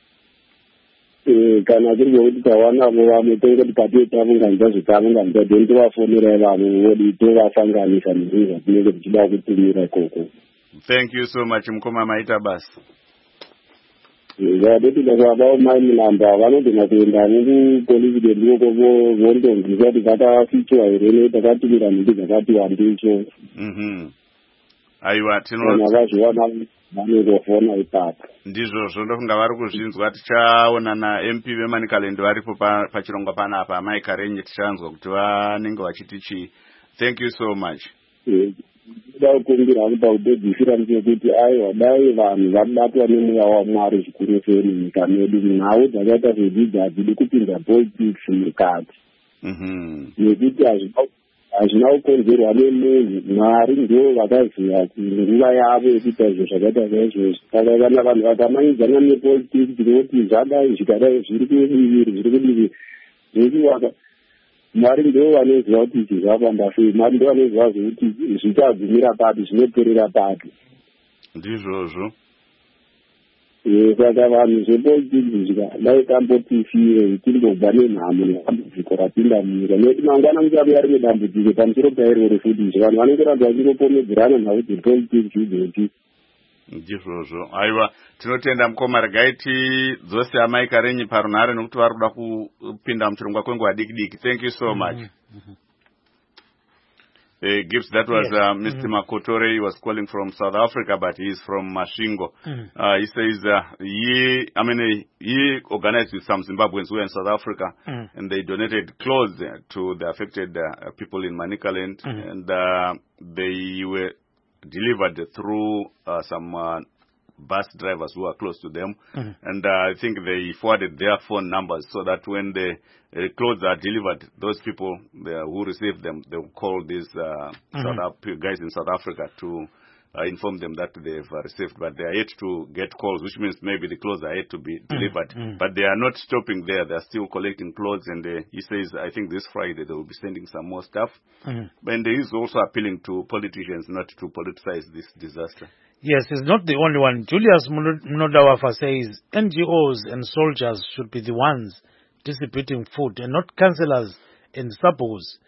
Kana kuri kuti tawanavo vamwe tongoti pati taunganidza zvetaunganidza then tovafonera vanhu vodi tovasanganisa nezvinhu zvatinenge tichida kutumira ikoko. Thank you so much mukoma maita basa. Vadoti vakavawo mai mulamba vanogona kuenda mukupolisi ndikoko vondomvisa kuti vakafichwa here netakatumira nhumbi dzakati wandicho. Aiwa, tinoona vazviwana vanongofona ipapo. Ndizvozvo ndofunga vari kuzvinzwa. Tichaona naM P veManicaland varipo pachirongwa panapa, Mike Arenye, tichanzwa kuti vanenge vachiti chii. Thank you so much. Ndinoda kukumbira hangu pakupedzisira ndechekuti aiwa dai vanhu vabatwa nemweya waMwari zvikuru sei munyika medu, nhau dzakaita zvedzidzo hadzidi kupinza politics mukati. Nekuti hazvina kukonzerwa nemunhu, Mwari ndivo vakaziva nguva yavo yekuita izvo zvakaita saizvozvo. Saka kana vanhu vakamanyidzana nepolitiki tinoti zvadai zvikadai zviri kuviri zviri kudii nekuti Mwari ndivo vanoziva kuti izvi zvafamba sei, Mwari ndivo vanoziva zvokuti zvichagumira papi, zvinoperera papi. Ndizvozvo. Saka vanhu zvepolitiki zvikadai tambotifire timbobva nenhamo nedambudziko rapinda munyika, nekuti mangwana muchabuya rimwe dambudziko pamusoro pairoro futi izvo vanhu vanenge ramba vachingopomedzerana nhau dzepolitiki idzodzi. Ndizvozvo. Aiwa, tinotenda mukoma. Regai tidzose aMike Arenye parunhare nekuti vari kuda kupinda muchirongwa kwenguva diki diki. Thank you so much. Uh, Gibbs, that was yes. uh, Mister Mm-hmm. Makotore. He was calling from South Africa, but he's from Mashingo. Mm. Uh, he says uh, he, I mean, he, he organized with some Zimbabweans who were in South Africa, mm. and they donated clothes uh, to the affected uh, people in Manicaland, mm. and uh, they were delivered through uh, some uh, bus drivers who are close to them, mm. and uh, I think they forwarded their phone numbers so that when the uh, clothes are delivered, those people uh, who receive them, they will call these uh, mm-hmm. South Af- guys in South Africa to uh, inform them that they've uh, received, but they are yet to get calls, which means maybe the clothes are yet to be delivered. Mm-hmm. But they are not stopping there. They are still collecting clothes, and uh, he says, I think this Friday they will be sending some more stuff. Mm-hmm. And he is also appealing to politicians not to politicize this disaster. Yes, it's not the only one. Julius Mnodawafa says N G Os and soldiers should be the ones distributing food and not councillors and suppos.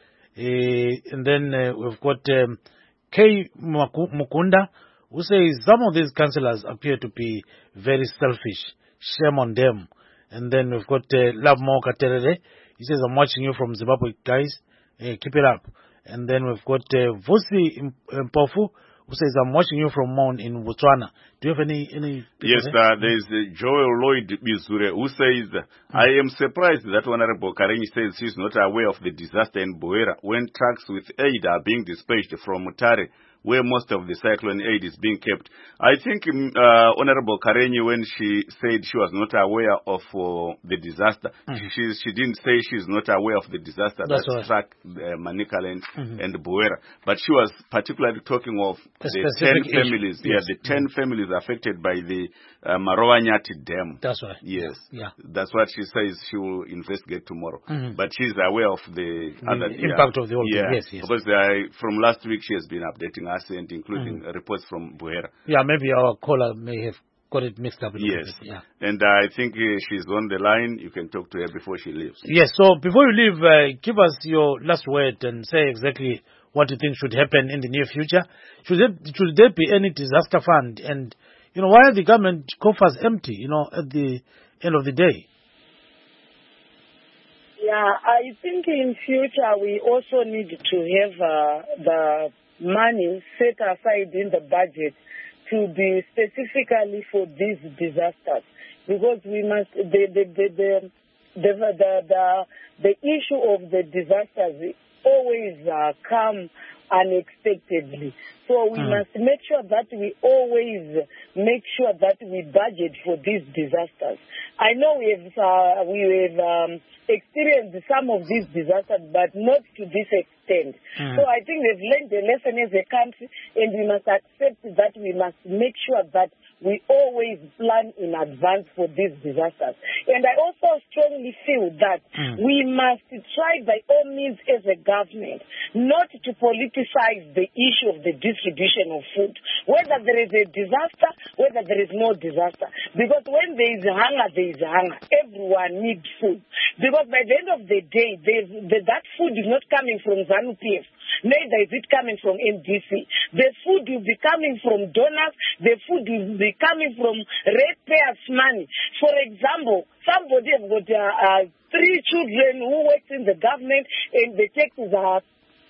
Uh, and then uh, we've got um, K. Mukunda, who says some of these councillors appear to be very selfish. Shame on them. And then we've got uh, Love Mo Katerere. He says, I'm watching you from Zimbabwe, guys. Uh, keep it up. And then we've got uh, Vusi Mpofu, who says, I'm watching you from Mon in Botswana. Do you have any... any yes, uh, there is uh, Joel Lloyd Bizure, who says, mm-hmm. I am surprised that Honorable Karenyi says she's not aware of the disaster in Boera when trucks with aid are being dispatched from Mutare, where most of the cyclone aid is being kept. I think uh, Honorable Karenyi, when she said she was not aware of uh, the disaster, mm-hmm. she she didn't say she's not aware of the disaster That's that right. struck uh, Manicaland mm-hmm. and Boera, but she was particularly talking of A the ten issue. families, yes. yeah, the ten mm-hmm. families affected by the uh, Marowanyati Dam. That's right. Yes, yeah. That's what she says she will investigate tomorrow. Mm-hmm. But she's aware of the, the other impact yeah, of the whole yeah, thing. Yes, yes. Because uh, from last week she has been updating us and including mm-hmm. reports from Boera. Yeah, maybe our caller may have got it mixed up a little yes. bit. Yeah. And uh, I think uh, she's on the line. You can talk to her before she leaves. Yes, so before you leave, uh, give us your last word and say exactly what you think should happen in the near future. Should there, should there be any disaster fund? And, you know, why are the government coffers empty, you know, at the end of the day? Yeah, I think in future we also need to have uh, the money set aside in the budget to be specifically for these disasters, because we must the the the the the the, the, the issue of the disasters always uh, come unexpectedly. So we mm. must make sure that we always make sure that we budget for these disasters. I know we have uh, we have um, experienced some of these disasters, but not to this extent. Mm. So I think we've learned the lesson as a country, and we must accept that we must make sure that we always plan in advance for these disasters. And I also strongly feel that mm. we must try by all means as a government not to politicize the issue of the distribution of food, whether there is a disaster, whether there is no disaster. Because when there is hunger, there is hunger. Everyone needs food. Because by the end of the day, the, that food is not coming from ZANU-P F. Neither is it coming from M D C. The food will be coming from donors. The food will be coming from ratepayers' money. For example, somebody has got uh, uh, three children who work in the government, and the taxes are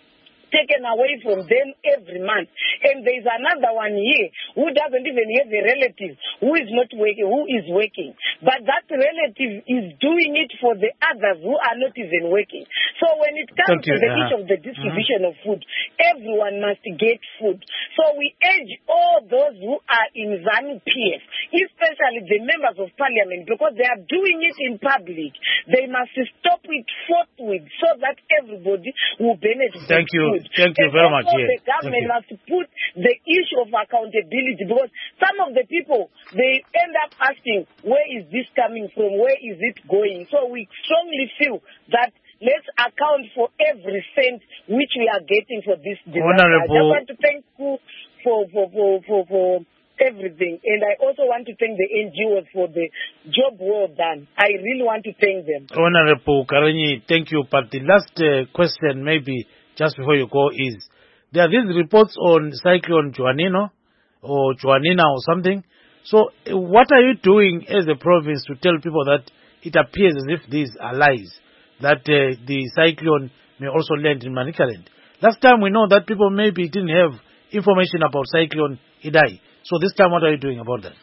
taken away from them every month. And there is another one here who doesn't even have a relative who is not working, who is working. But that relative is doing it for the others who are not even working. So when it comes to the issue of the distribution mm-hmm. of food, everyone must get food. So we urge all those who are in ZANU-P F, especially the members of parliament, because they are doing it in public, they must stop it forthwith so that everybody will benefit. Thank you. Food. Thank you and very much. Yeah. The government must put the issue of accountability, because some of the people, they end up asking, where is this coming from? Where is it going? So we strongly feel that let's account for every cent which we are getting for this disaster. I just want to thank you for, for, for, for, for everything. And I also want to thank the N G Os for the job well done. I really want to thank them. Honorable Karenyi, thank you. But the last uh, question, maybe just before you go, is there are these reports on Cyclone Juanino or Juanina or something. So uh, what are you doing as a province to tell people that it appears as if these are lies, that uh, the cyclone may also land in Manicaland? Last time we know that people maybe didn't have information about Cyclone Idai. So this time what are you doing about that?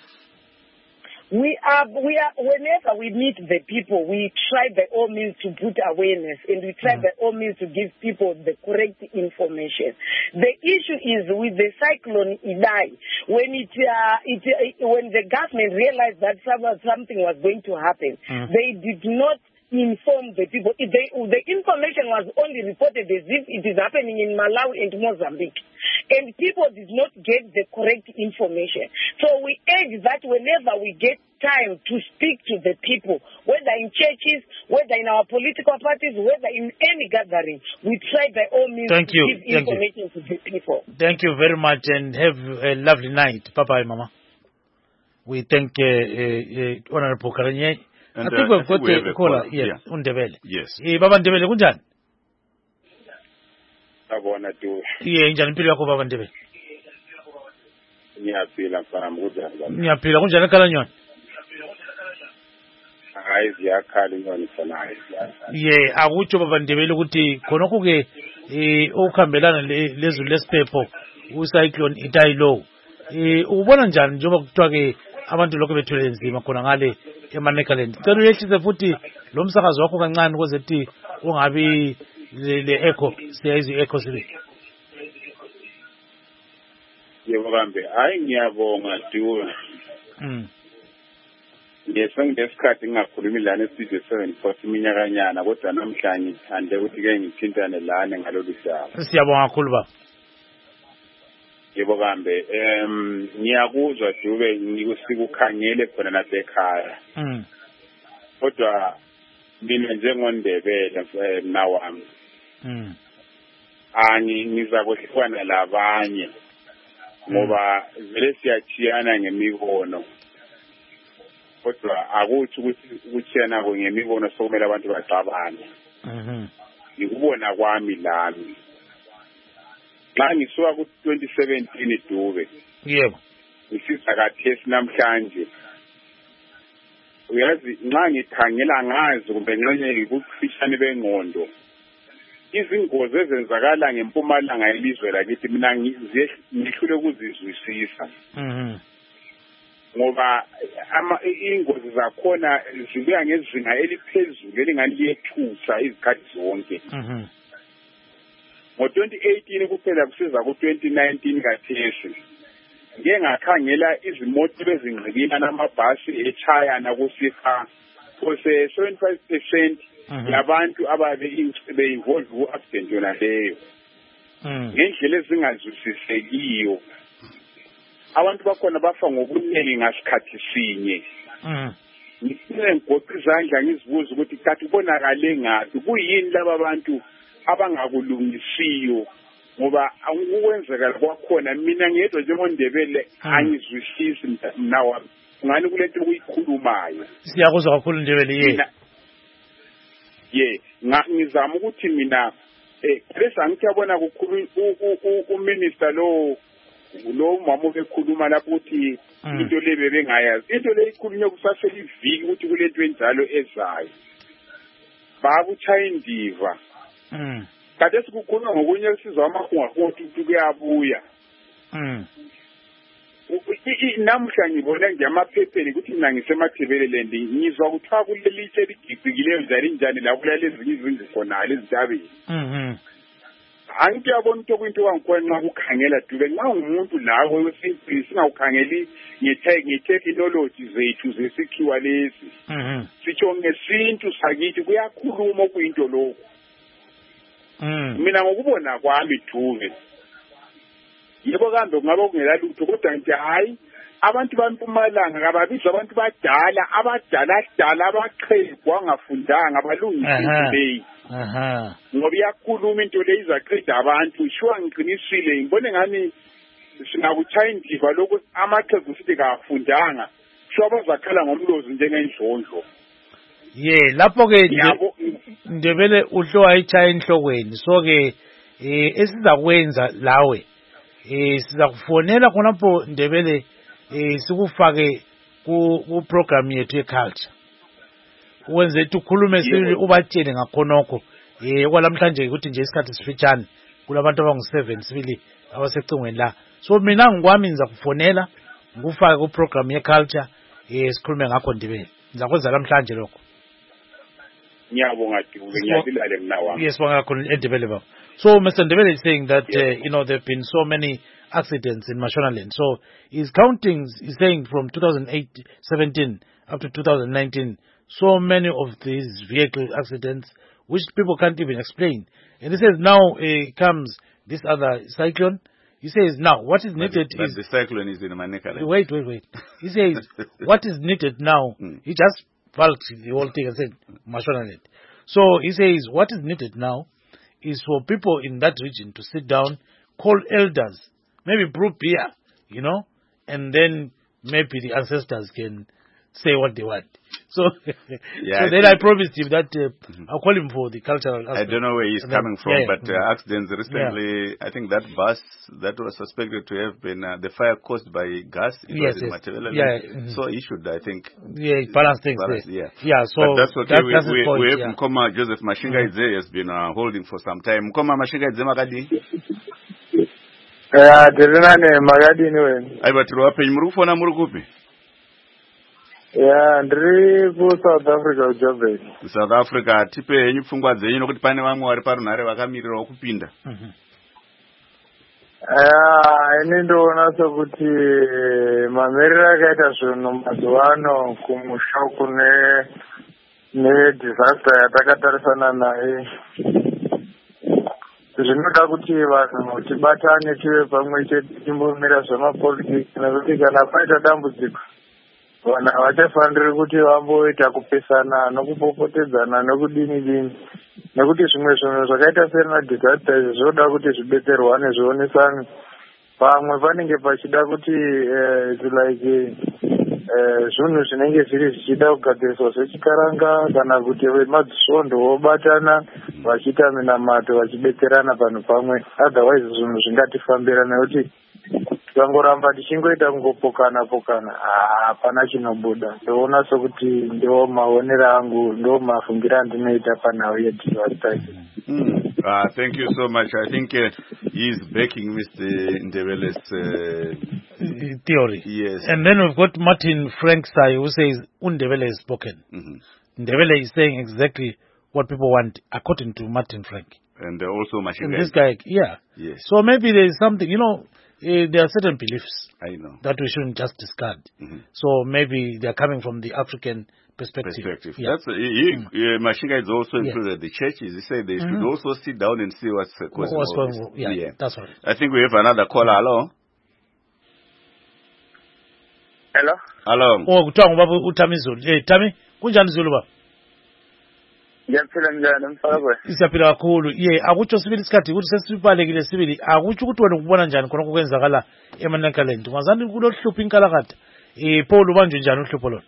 We are, we are, whenever we meet the people, we try by all means to put awareness, and we try mm-hmm. by all means to give people the correct information. The issue is with the cyclone Idai, when it, uh, it, uh, when the government realized that something was going to happen, mm-hmm. they did not inform the people. They, the information was only reported as if it is happening in Malawi and Mozambique. And people did not get the correct information. So we urge that whenever we get time to speak to the people, whether in churches, whether in our political parties, whether in any gathering, we try by all means Thank to you. give Thank information you. to the people. Thank you very much, and have a lovely night. Bye-bye, Mama. We thank uh, uh, uh, Honorable Karenyi. And, I think uh, we've got we a caller. Yes, yeah. Undebele. Yes. Eh, Baba Ndebele, kunjani? Abona tu. Iye, njani impilo yakho Baba Ndebele? Ngiyaphila mfana kunjani? Ngiyaphila, kunjani ekhala nyoni? Hayi ziyakhala nyoni mfana hayi. Ye, akutsho Baba Ndebele ukuthi khonokho ke eh okuhambelana lezulu lesiphepho ucyclone Idai lo. Eh ubona njani njengoba kuthiwa ke abantu lokho bethwele nzima khona ngale eManicaland? Cela uyehlise futhi lo msakazo wakho kancane ukuze ethi ungabi le echo siyayizi echo sibe. Yebo kambe hayi ngiyabonga duwe. Mm. Ngesikhathi ngingakhulumi lana esizwe seventy-four iminyakanyana kodwa namhlanje ngithande ukuthi ke ngithintane lana ngalolu daba. Siyabonga kakhulu baba. Yebo kambe em ngiyakuzwa dube ngikusikhangele khona lapha ekhaya. Mm. Kodwa mina njengondebele nawami. Mm. Angi ngizakohlukana labanye ngoba vele siyachiyana ngemibono. Kodwa akuthi ukuthi ukuchiyana ngemibono sokumele abantu baxabane. Mhm. Ngikubona kwami lami. xa ngisuka ku twenty seventeen Dube yebo ngisiza kathesi namhlanje uyazi nxa ngikhangela ngazi kumbe ngenye ukufishane bengqondo izingozi ezenzakala ngempumalanga yelizwe lakithi mina ngihlule ukuzizwisisa mhm ngoba ama ingozi zakhona zibuya ngezinga eliphezulu elingaliyethusa izikhathi zonke mhm ngo twenty eighteen kuphela kusiza ku twenty nineteen kathesi ngeke ngakhangela izimoto bezingqikina namabhasi echayana kusifa kuse seventy-five percent yabantu ababe involved ku accident yona leyo ngendlela ezingazwisisekiyo abantu bakhona bafa ngokuningi ngasikhathi sinye ngifike ngigoqa izandla ngizibuza ukuthi kathi kubonakale ngathi kuyini laba abantu abangakulungisiyo ngoba ukuwenzeka kwakhona mina ngedwa njengoNdebele angizwisisi mina wami ngani kulento ukuyikhulumayo siyakuzwa kakhulu Ndebele ye ye ngizama ukuthi mina eh bese angithi yabona kukhulu uminister lo lo mama bekhuluma lapho ukuthi into lebe bengayazi into le ikhulunywa kusasele iviki ukuthi kulento enjalo ezayo babu chayindiva mm kade sikukhuluma ngokunye esizwa amahunga ukuthi kuyabuya mm namhla ngibona nje amaphepheni ukuthi mina ngisemathebeleland ngizwa kuthiwa kulelitshe eligicikileyo njalo njani la kulalezi izindlu khona lezintabeni mhm angithi yabona into kwinto wangikhona ukukhangela Dube nxa umuntu lawe wesimpi singawukhangeli nge-technology zethu zesikhiwa lezi mhm sitsho ngesintu sakithi kuyakhuluma okuyinto lokho mhm mina ngokubona kwami Dube yebo kambe kungaba kungela lutho kodwa nje hayi abantu bampumalanga kababiza abantu badala abadala adala abaqhegwa ngafundanga abalungisa leyi aha ngoba iyakhuluma into le izaqeda abantu shuwa ngiqinisile ngibone ngani singakuchayindiva lokho amaqhegu sithi kafundanga shuwa bazakhala ngomlozi njengendlondlo ye lapho ke Ndebele uhlo ayichaya enhlokweni so ke eh esizakwenza lawe eh sizakufonela khonapho Ndebele eh sikufake ku program yethu eculture wenze ukuthi ukhulume sibili ubatshele ngakhonokho eh kwalamhlanje ukuthi nje isikhathi sifitshane kulabantu abangu seven sibili abasecingweni la so mina ngikwami ngizakufonela ngikufake ku program yeculture eh sikhulume ngakho Ndebele ngizakwenza namhlanje lokho ngiyabonga Dube ngiyabilale mina wami yes bonga kakhulu eNdebele baba so Mister Ndebele is saying that uh, you know there have been so many accidents in Mashonaland so he's counting he's saying from two thousand eight seventeen up to two thousand nineteen so many of these vehicle accidents which people can't even explain and he says now uh, comes this other cyclone he says now what is needed but, but is the cyclone is in Maneka wait wait wait he says what is needed now mm. he just bulked the whole thing and said Mashonaland so he says what is needed now is for people in that region to sit down call elders maybe brew beer you know and then maybe the ancestors can say what they want. So, yeah, so then I promised him that uh, mm-hmm. I'll call him for the cultural aspect. I don't know where he's and coming then, from, yeah, but yeah. Uh, accidents recently, yeah. I think that bus that was suspected to have been uh, the fire caused by gas. It yes, was in yes. Matebela. Yeah, mm-hmm. So he should, I think. Yeah, balance things. Balance, yeah. yeah. Yeah, so but that's okay. That, we, that's we, point, we have yeah. Mkoma Joseph Mashinga mm-hmm. Idze has been uh, holding for some time. Mkoma Mashinga Idze Makadi? Yeah, Tirinane Makadi niwe. Aiba tiruwape murufo na murukupi? Yeah, ndiri ku South Africa uJobe. South Africa tipe yenyu pfungwa dzenyu nokuti pane vamwe vari parunhare vakamirirawo kupinda. Mhm. Yeah, ini ndoona sokuti mamiriro akaita zvinhu mazuva ano kumusha kune nedisaster yatakatarisana naye. Zvinoda kuti vanhu tibatane tive pamwe chete timbomira zvemapolitiki nekuti kana paita dambudziko vanhu havachafaniri kuti vamboita kupesana nokupopotedzana nokudini dini nekuti zvimwe zvinhu zvakaita sena disaster izvi zvoda kuti zvibetserwane zvionesane pamwe panenge pachida kuti uh, like eh zvinhu zvinenge zviri zvichida kugadziriswa zvechikaranga kana kuti vemadzisvondo vobatana vachiita minamato vachibetserana panhu pamwe, otherwise zvinhu zvingatifambira nekuti tikangoramba tichingoita kungopokana pokana hapana chinobuda. Ndoona sokuti ndo maonero angu, ndo mafungiro andinoita panhau yedivasitaki. Uh, thank you so much. I think uh, he's backing Mister Ndebele's uh, theory. Yes. And then we've got Martin Frank Sai who says Undebele is spoken. Mm-hmm. Ndebele is saying exactly what people want according to Martin Frank. And uh, also Mashingai. And this guy, yeah. Yes. So maybe there is something, you know, uh, there are certain beliefs I know. that we shouldn't just discard. Mm-hmm. So maybe they are coming from the African perspective. Perspective. Yeah. That's uh, he, mm. uh, Mashingai is also Yeah. included the churches. He said they mm-hmm. should also sit down and see what's uh, causing What's all going this. Yeah, yeah, that's right. I think we have another caller. Hello. Hello. Hello. Oh, kuthiwa ngubaba uTami Zulu. Eh, Tami, kunjani Zulu baba? Ngiyaphila njani mfakwe? Siyaphila kakhulu. Ye, akutsho sibili isikhathi ukuthi sesibalekile sibili. Akutsho ukuthi wena ukubona njani khona okwenzakala eManakalent. Ngazani kulohlupho inkalakatha. Eh, Paul ubanjwe njani uhlupho lona?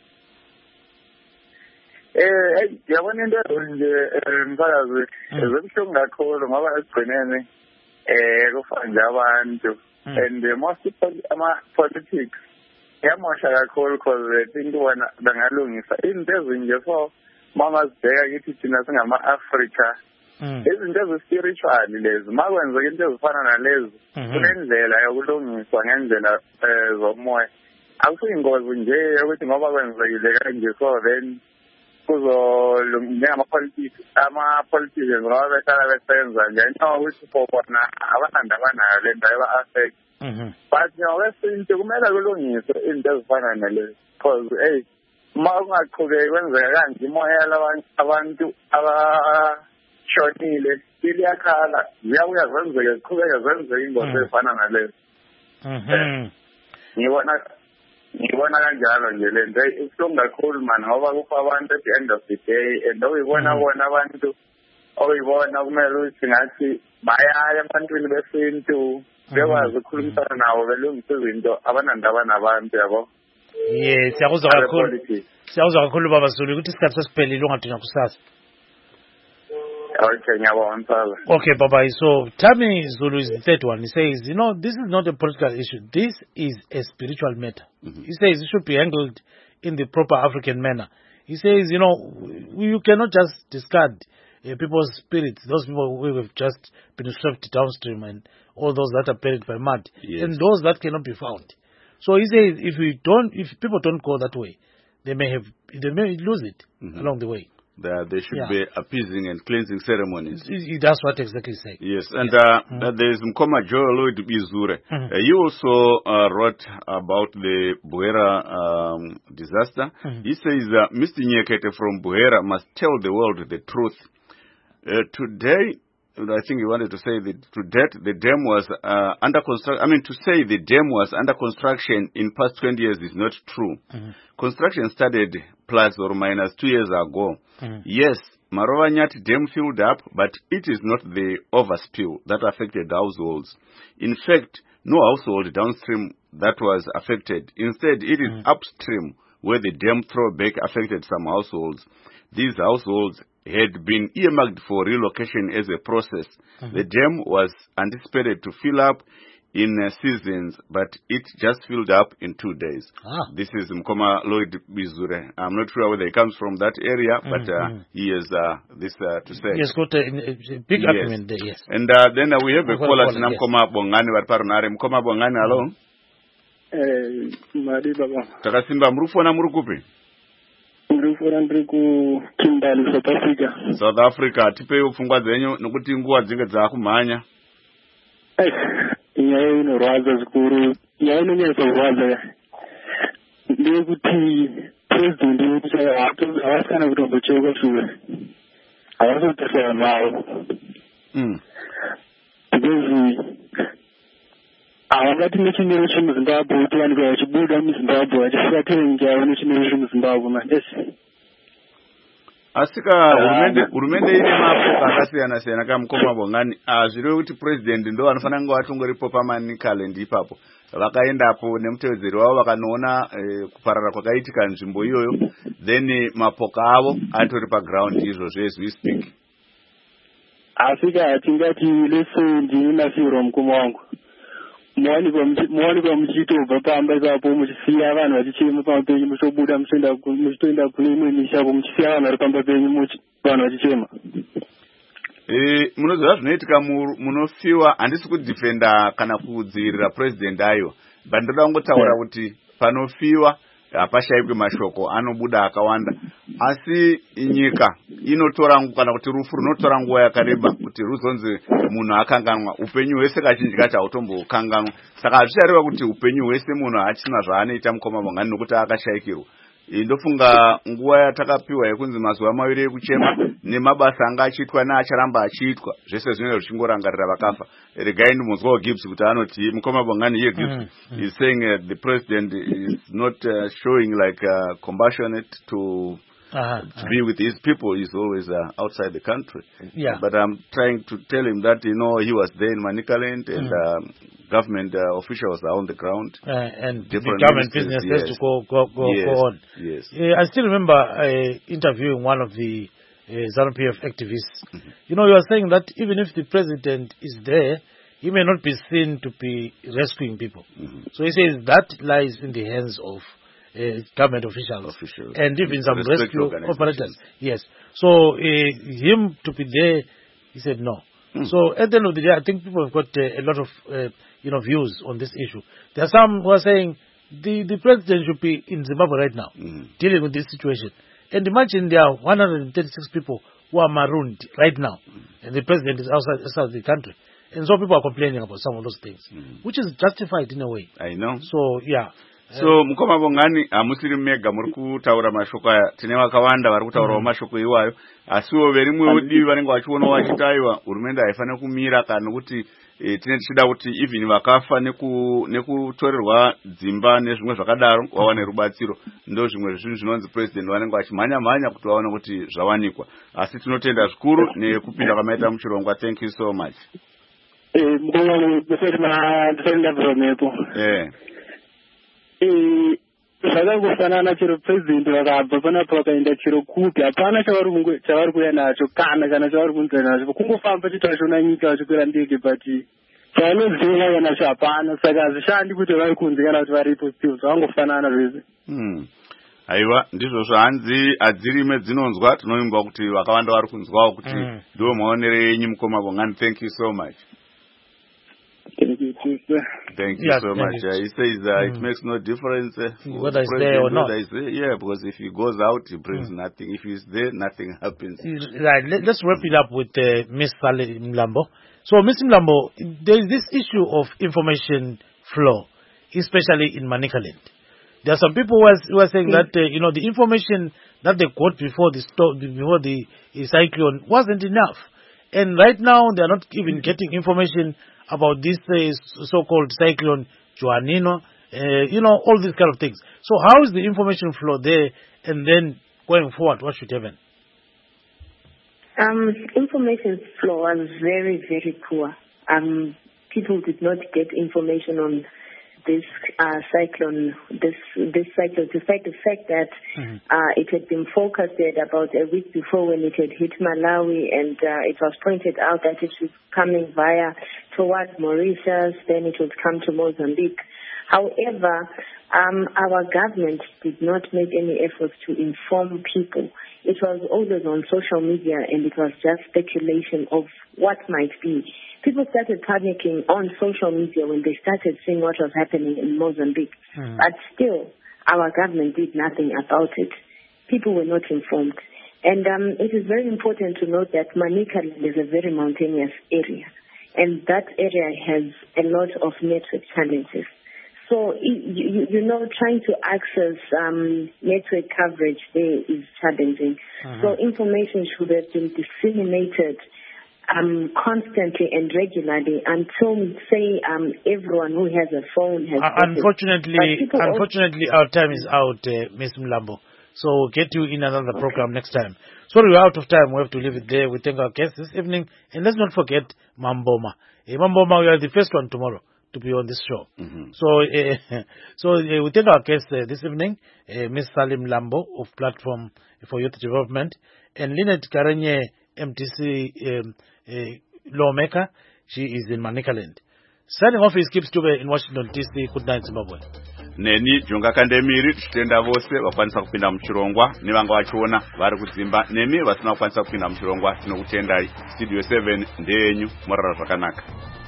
Eh, yabona into nje mfakazi, ezobuhlungu kakhulu ngoba ekugcineni eh kufana nje abantu and most ama politics yamosha kakhulu because I think wena bangalungisa into ezinje for mama sibheka kithi thina singama-Afrika izinto ezi-spiritual lezi makwenzeka into ezifana nalezi kunendlela yokulungiswa ngendlela um zomoya. Akusiyingozi nje yokuthi ngoba kwenzekile kanje so then njengama-politics ama-politicians ngoba behlala besenza nje no ukuthi for bona abanandi abanayo le nto eba-affect but ngokwesintu kumele kulungiswe izinto ezifana nalezi because hey uma ungaqhubeki kwenzeka kanje imoyela abantu abashonile iliyakhala ziyabuya zenzeke ziqhubeke zenzeke ingozi ezifana nalezi. ngibona ngibona kanjalo nje le nto ibuhlungu kakhulu mani ngoba kukho abantu at the end of the day and okuyibona bona abantu okuyibona kumele ukuthi ngathi bayaya ebantwini besintu bekwazi ukukhulumisana nabo belungisa izinto abanandaba nabantu yabo. Yes, siyakuzwa kakhulu. Siyakuzwa kakhulu baba Zulu ukuthi isikhathi sesiphelile ungadunya kusasa. Okay, ngiyabonga. Okay, Baba. So Tami Zulu is the third one. He says, you know, this is not a political issue. This is a spiritual matter. Mm-hmm. He says it should be handled in the proper African manner. He says, you know, you cannot just discard uh, people's spirits, those people who have just been swept downstream and all those that are buried by mud, yes. and those that cannot be found. So he says, if we don't, if people don't go that way, they may have, they may lose it mm-hmm. along the way. There, there should yeah. be appeasing and cleansing ceremonies. That's what exactly say. Yes, and yeah. uh, mm-hmm. there is Mkoma Joel Lloyd Bizure. Mm-hmm. Uh, you also uh, wrote about the Buhera um, disaster. Mm-hmm. He says uh, Mister Nyekete from Buhera must tell the world the truth. Uh, today, I think you wanted to say that to that the dam was uh, under construction. I mean, to say the dam was under construction in past twenty years is not true. Mm-hmm. Construction started plus or minus two years ago. Mm-hmm. Yes, Marovanyat dam filled up, but it is not the overspill that affected households. In fact, no household downstream that was affected. Instead, it is mm-hmm. upstream where the dam throwback affected some households. These households had been earmarked for relocation as a process. Mm-hmm. The dam was anticipated to fill up in uh, seasons, but it just filled up in two days. Ah. This is Mkoma Lloyd Bizure. I'm not sure whether he comes from that area, mm-hmm. but uh, he has uh, this uh, to say. He has got a, a big yes. argument there, yes. And uh, then uh, we have a caller, Mkoma Bongani, Varparanare. Mkoma Bongani, hello? Eh, Mari Baba. Takasimba mrufu na murukupi? Mrufura ndiri ku Kimberley, South Africa. South Africa, tipe ufungwa zenyu nokuti nguwa dzinge dzakumhanya. Eh, nyaya inorwadza zvikuru. Nyaya inonyanyisa kurwadza ndeyekuti president wenyika havasi kana kutombocheuka shure. Havasi kutesa vanhu vavo. Mm. Because havangati nechinero chemuzimbabwe kuti vanhu vachibuda muzimbabwe vachifika tengi ava nechinero chemuzimbabwe mandesi. asika hurumende hurumende ine mapoka akasiyana siyana kamukoma bongani azviri kuti president ndo anofanira kunge vatongoripo pamanicalend ipapo vakaendapo nemutevedzeri wavo vakanoona eh, kuparara kwakaitika nzvimbo iyoyo then mapoka avo atori paground izvozvo as we speak. Asika tingati lesson ndinasiro mukoma wangu muwanikwa muchitobva pamba ipapo muchisiya vanhu vachichema pamba penyu muchobuda muchitoenda kune imwe mishapo muchisiya vanhu vari pamba penyu vanhu vachichema. Eh, munoziva zvinoitika munofiwa handisi kudifenda kana kudzivirira president ayo but ndoda kungotaura kuti panofiwa hapashayikwe mashoko anobuda akawanda asi nyika inotora kana kuti rufu runotora nguva yakareba kuti ruzonzi munhu akanganwa upenyu hwese kazhinji kacho hautombokanganwa saka hazvichareva kuti upenyu hwese munhu hachina zvaanoita mukoma bongani nokuti akashayikirwa. Ndofunga nguva yatakapiwa yekunzi mazuva maviri ekuchema nemabasa anga achiitwa neacharamba achiitwa zvese zvinenge zvichingorangarira vakafa. Regai ndimunzwa waGibbs kuti anoti mukoma bongani here Gibbs mm, mm. is saying uh, the president is not uh, showing like uh, compassionate to Uh-huh, to uh-huh. be with his people. He's always uh, outside the country. Yeah. But I'm trying to tell him that, you know, he was there in Manicaland and mm. um, government uh, officials are on the ground. Uh, and the government business yes. has to go, go, go, yes. go on. Yes. Uh, I still remember uh, interviewing one of the uh, ZANU-P F activists. Mm-hmm. You know, you are saying that even if the president is there, he may not be seen to be rescuing people. Mm-hmm. So he says that lies in the hands of Uh, government officials, officials and even some rescue operators. Yes. So uh, him to be there, he said no. Mm. So at the end of the day, I think people have got uh, a lot of uh, you know views on this issue. There are some who are saying the the president should be in Zimbabwe right now, mm. dealing with this situation. And imagine there are one hundred thirty-six people who are marooned right now, mm. and the president is outside, outside the country. And so people are complaining about some of those things, mm. which is justified in a way. I know. So yeah. So mukoma bongani hamusiri mega muri kutaura mashoko aya tine vakawanda vari kutaurawo mashoko iwayo asiwo verimwewo divi vanenge vachionawo vachitaiwa hurumende haifanira kumira kana nokuti e, tine tichida kuti even vakafa nekutorerwa dzimba nezvimwe zvakadaro vawane rubatsiro ndo zvimwe zvinhu zvinonzi president vanenge vachimhanya mhanya kuti vaone kuti zvawanikwa asi tinotenda zvikuru nekupinda kwamaita muchirongwa. Thank you so much. Eh mukoma ndisati ma ndisati ndabvumepo. Eh Eh, zvakangofanana chero president vakabva panapa vakaenda chero kupi hapana chavari chavari kuuya nacho kana kana chavari kunzira nacho kungofamba chitachona nyika vachikwira ndege but chavanoziva vaya nacho hapana saka hazvishandi kuti vari kunze kana kuti varipo still zvakangofanana zvese. Aiwa ndizvozvo hanzi hadzirime dzinonzwa tinoimbwa kuti vakawanda vari kunzwawo kuti ndiwo maonero enyu mukoma bongani. Thank you so much. Thank you, sister. Thank you yeah, so much. Uh, he says uh, mm. it makes no difference uh, whether it's there or not. There. Yeah, because if he goes out, he brings mm. nothing. If he's there, nothing happens. Right. Let's wrap it up with uh, Miss Sally Mlambo. So, Miss Mlambo, there is this issue of information flow, especially in Manicaland. There are some people who are, who are saying mm. that uh, you know the information that they got before the sto- before the uh, cyclone wasn't enough, and right now they are not even getting information about this uh, so-called cyclone Joanino, uh, you know, all these kind of things. So how is the information flow there, and then going forward, what should happen? Um, information flow was very, very poor. Um, people did not get information on this uh, cyclone, this this cyclone, despite the fact that mm-hmm. uh, it had been forecasted about a week before when it had hit Malawi, and uh, it was pointed out that it was coming via towards Mauritius, then it would come to Mozambique. However, um, our government did not make any efforts to inform people. It was always on social media, and it was just speculation of what might be. People started panicking on social media when they started seeing what was happening in Mozambique. Mm. But still, our government did nothing about it. People were not informed. And um, it is very important to note that Manicaland is a very mountainous area, and that area has a lot of network challenges. So, you, you know, trying to access um, network coverage there is challenging. Uh-huh. So information should have been disseminated um, constantly and regularly until, say, um, everyone who has a phone has... Uh, unfortunately, unfortunately, also... our time is out, uh, Miz Mlambo. So we'll get you in another program next time. Sorry, we're out of time. We have to leave it there. We thank our guests this evening. And let's not forget Mamboma. Hey, Mamboma, you are the first one tomorrow to be on this show. Mm-hmm. So uh, so uh, we thank our guests uh, this evening, uh, Miz Salim Lambo of Platform for Youth Development, and Lynette Karenye, M T C um, uh, lawmaker. She is in Manicaland. Signing off is Kip Stube in Washington, D C. Good night, Zimbabwe. Neni Junga Kandemiri tenda vose vakwanisa kupinda muchirongwa nevanga vachiona vari kudzimba nemi vasina kukwanisa kupinda muchirongwa tinokutendai. Studio seven ndeyenyu, morara zvakanaka.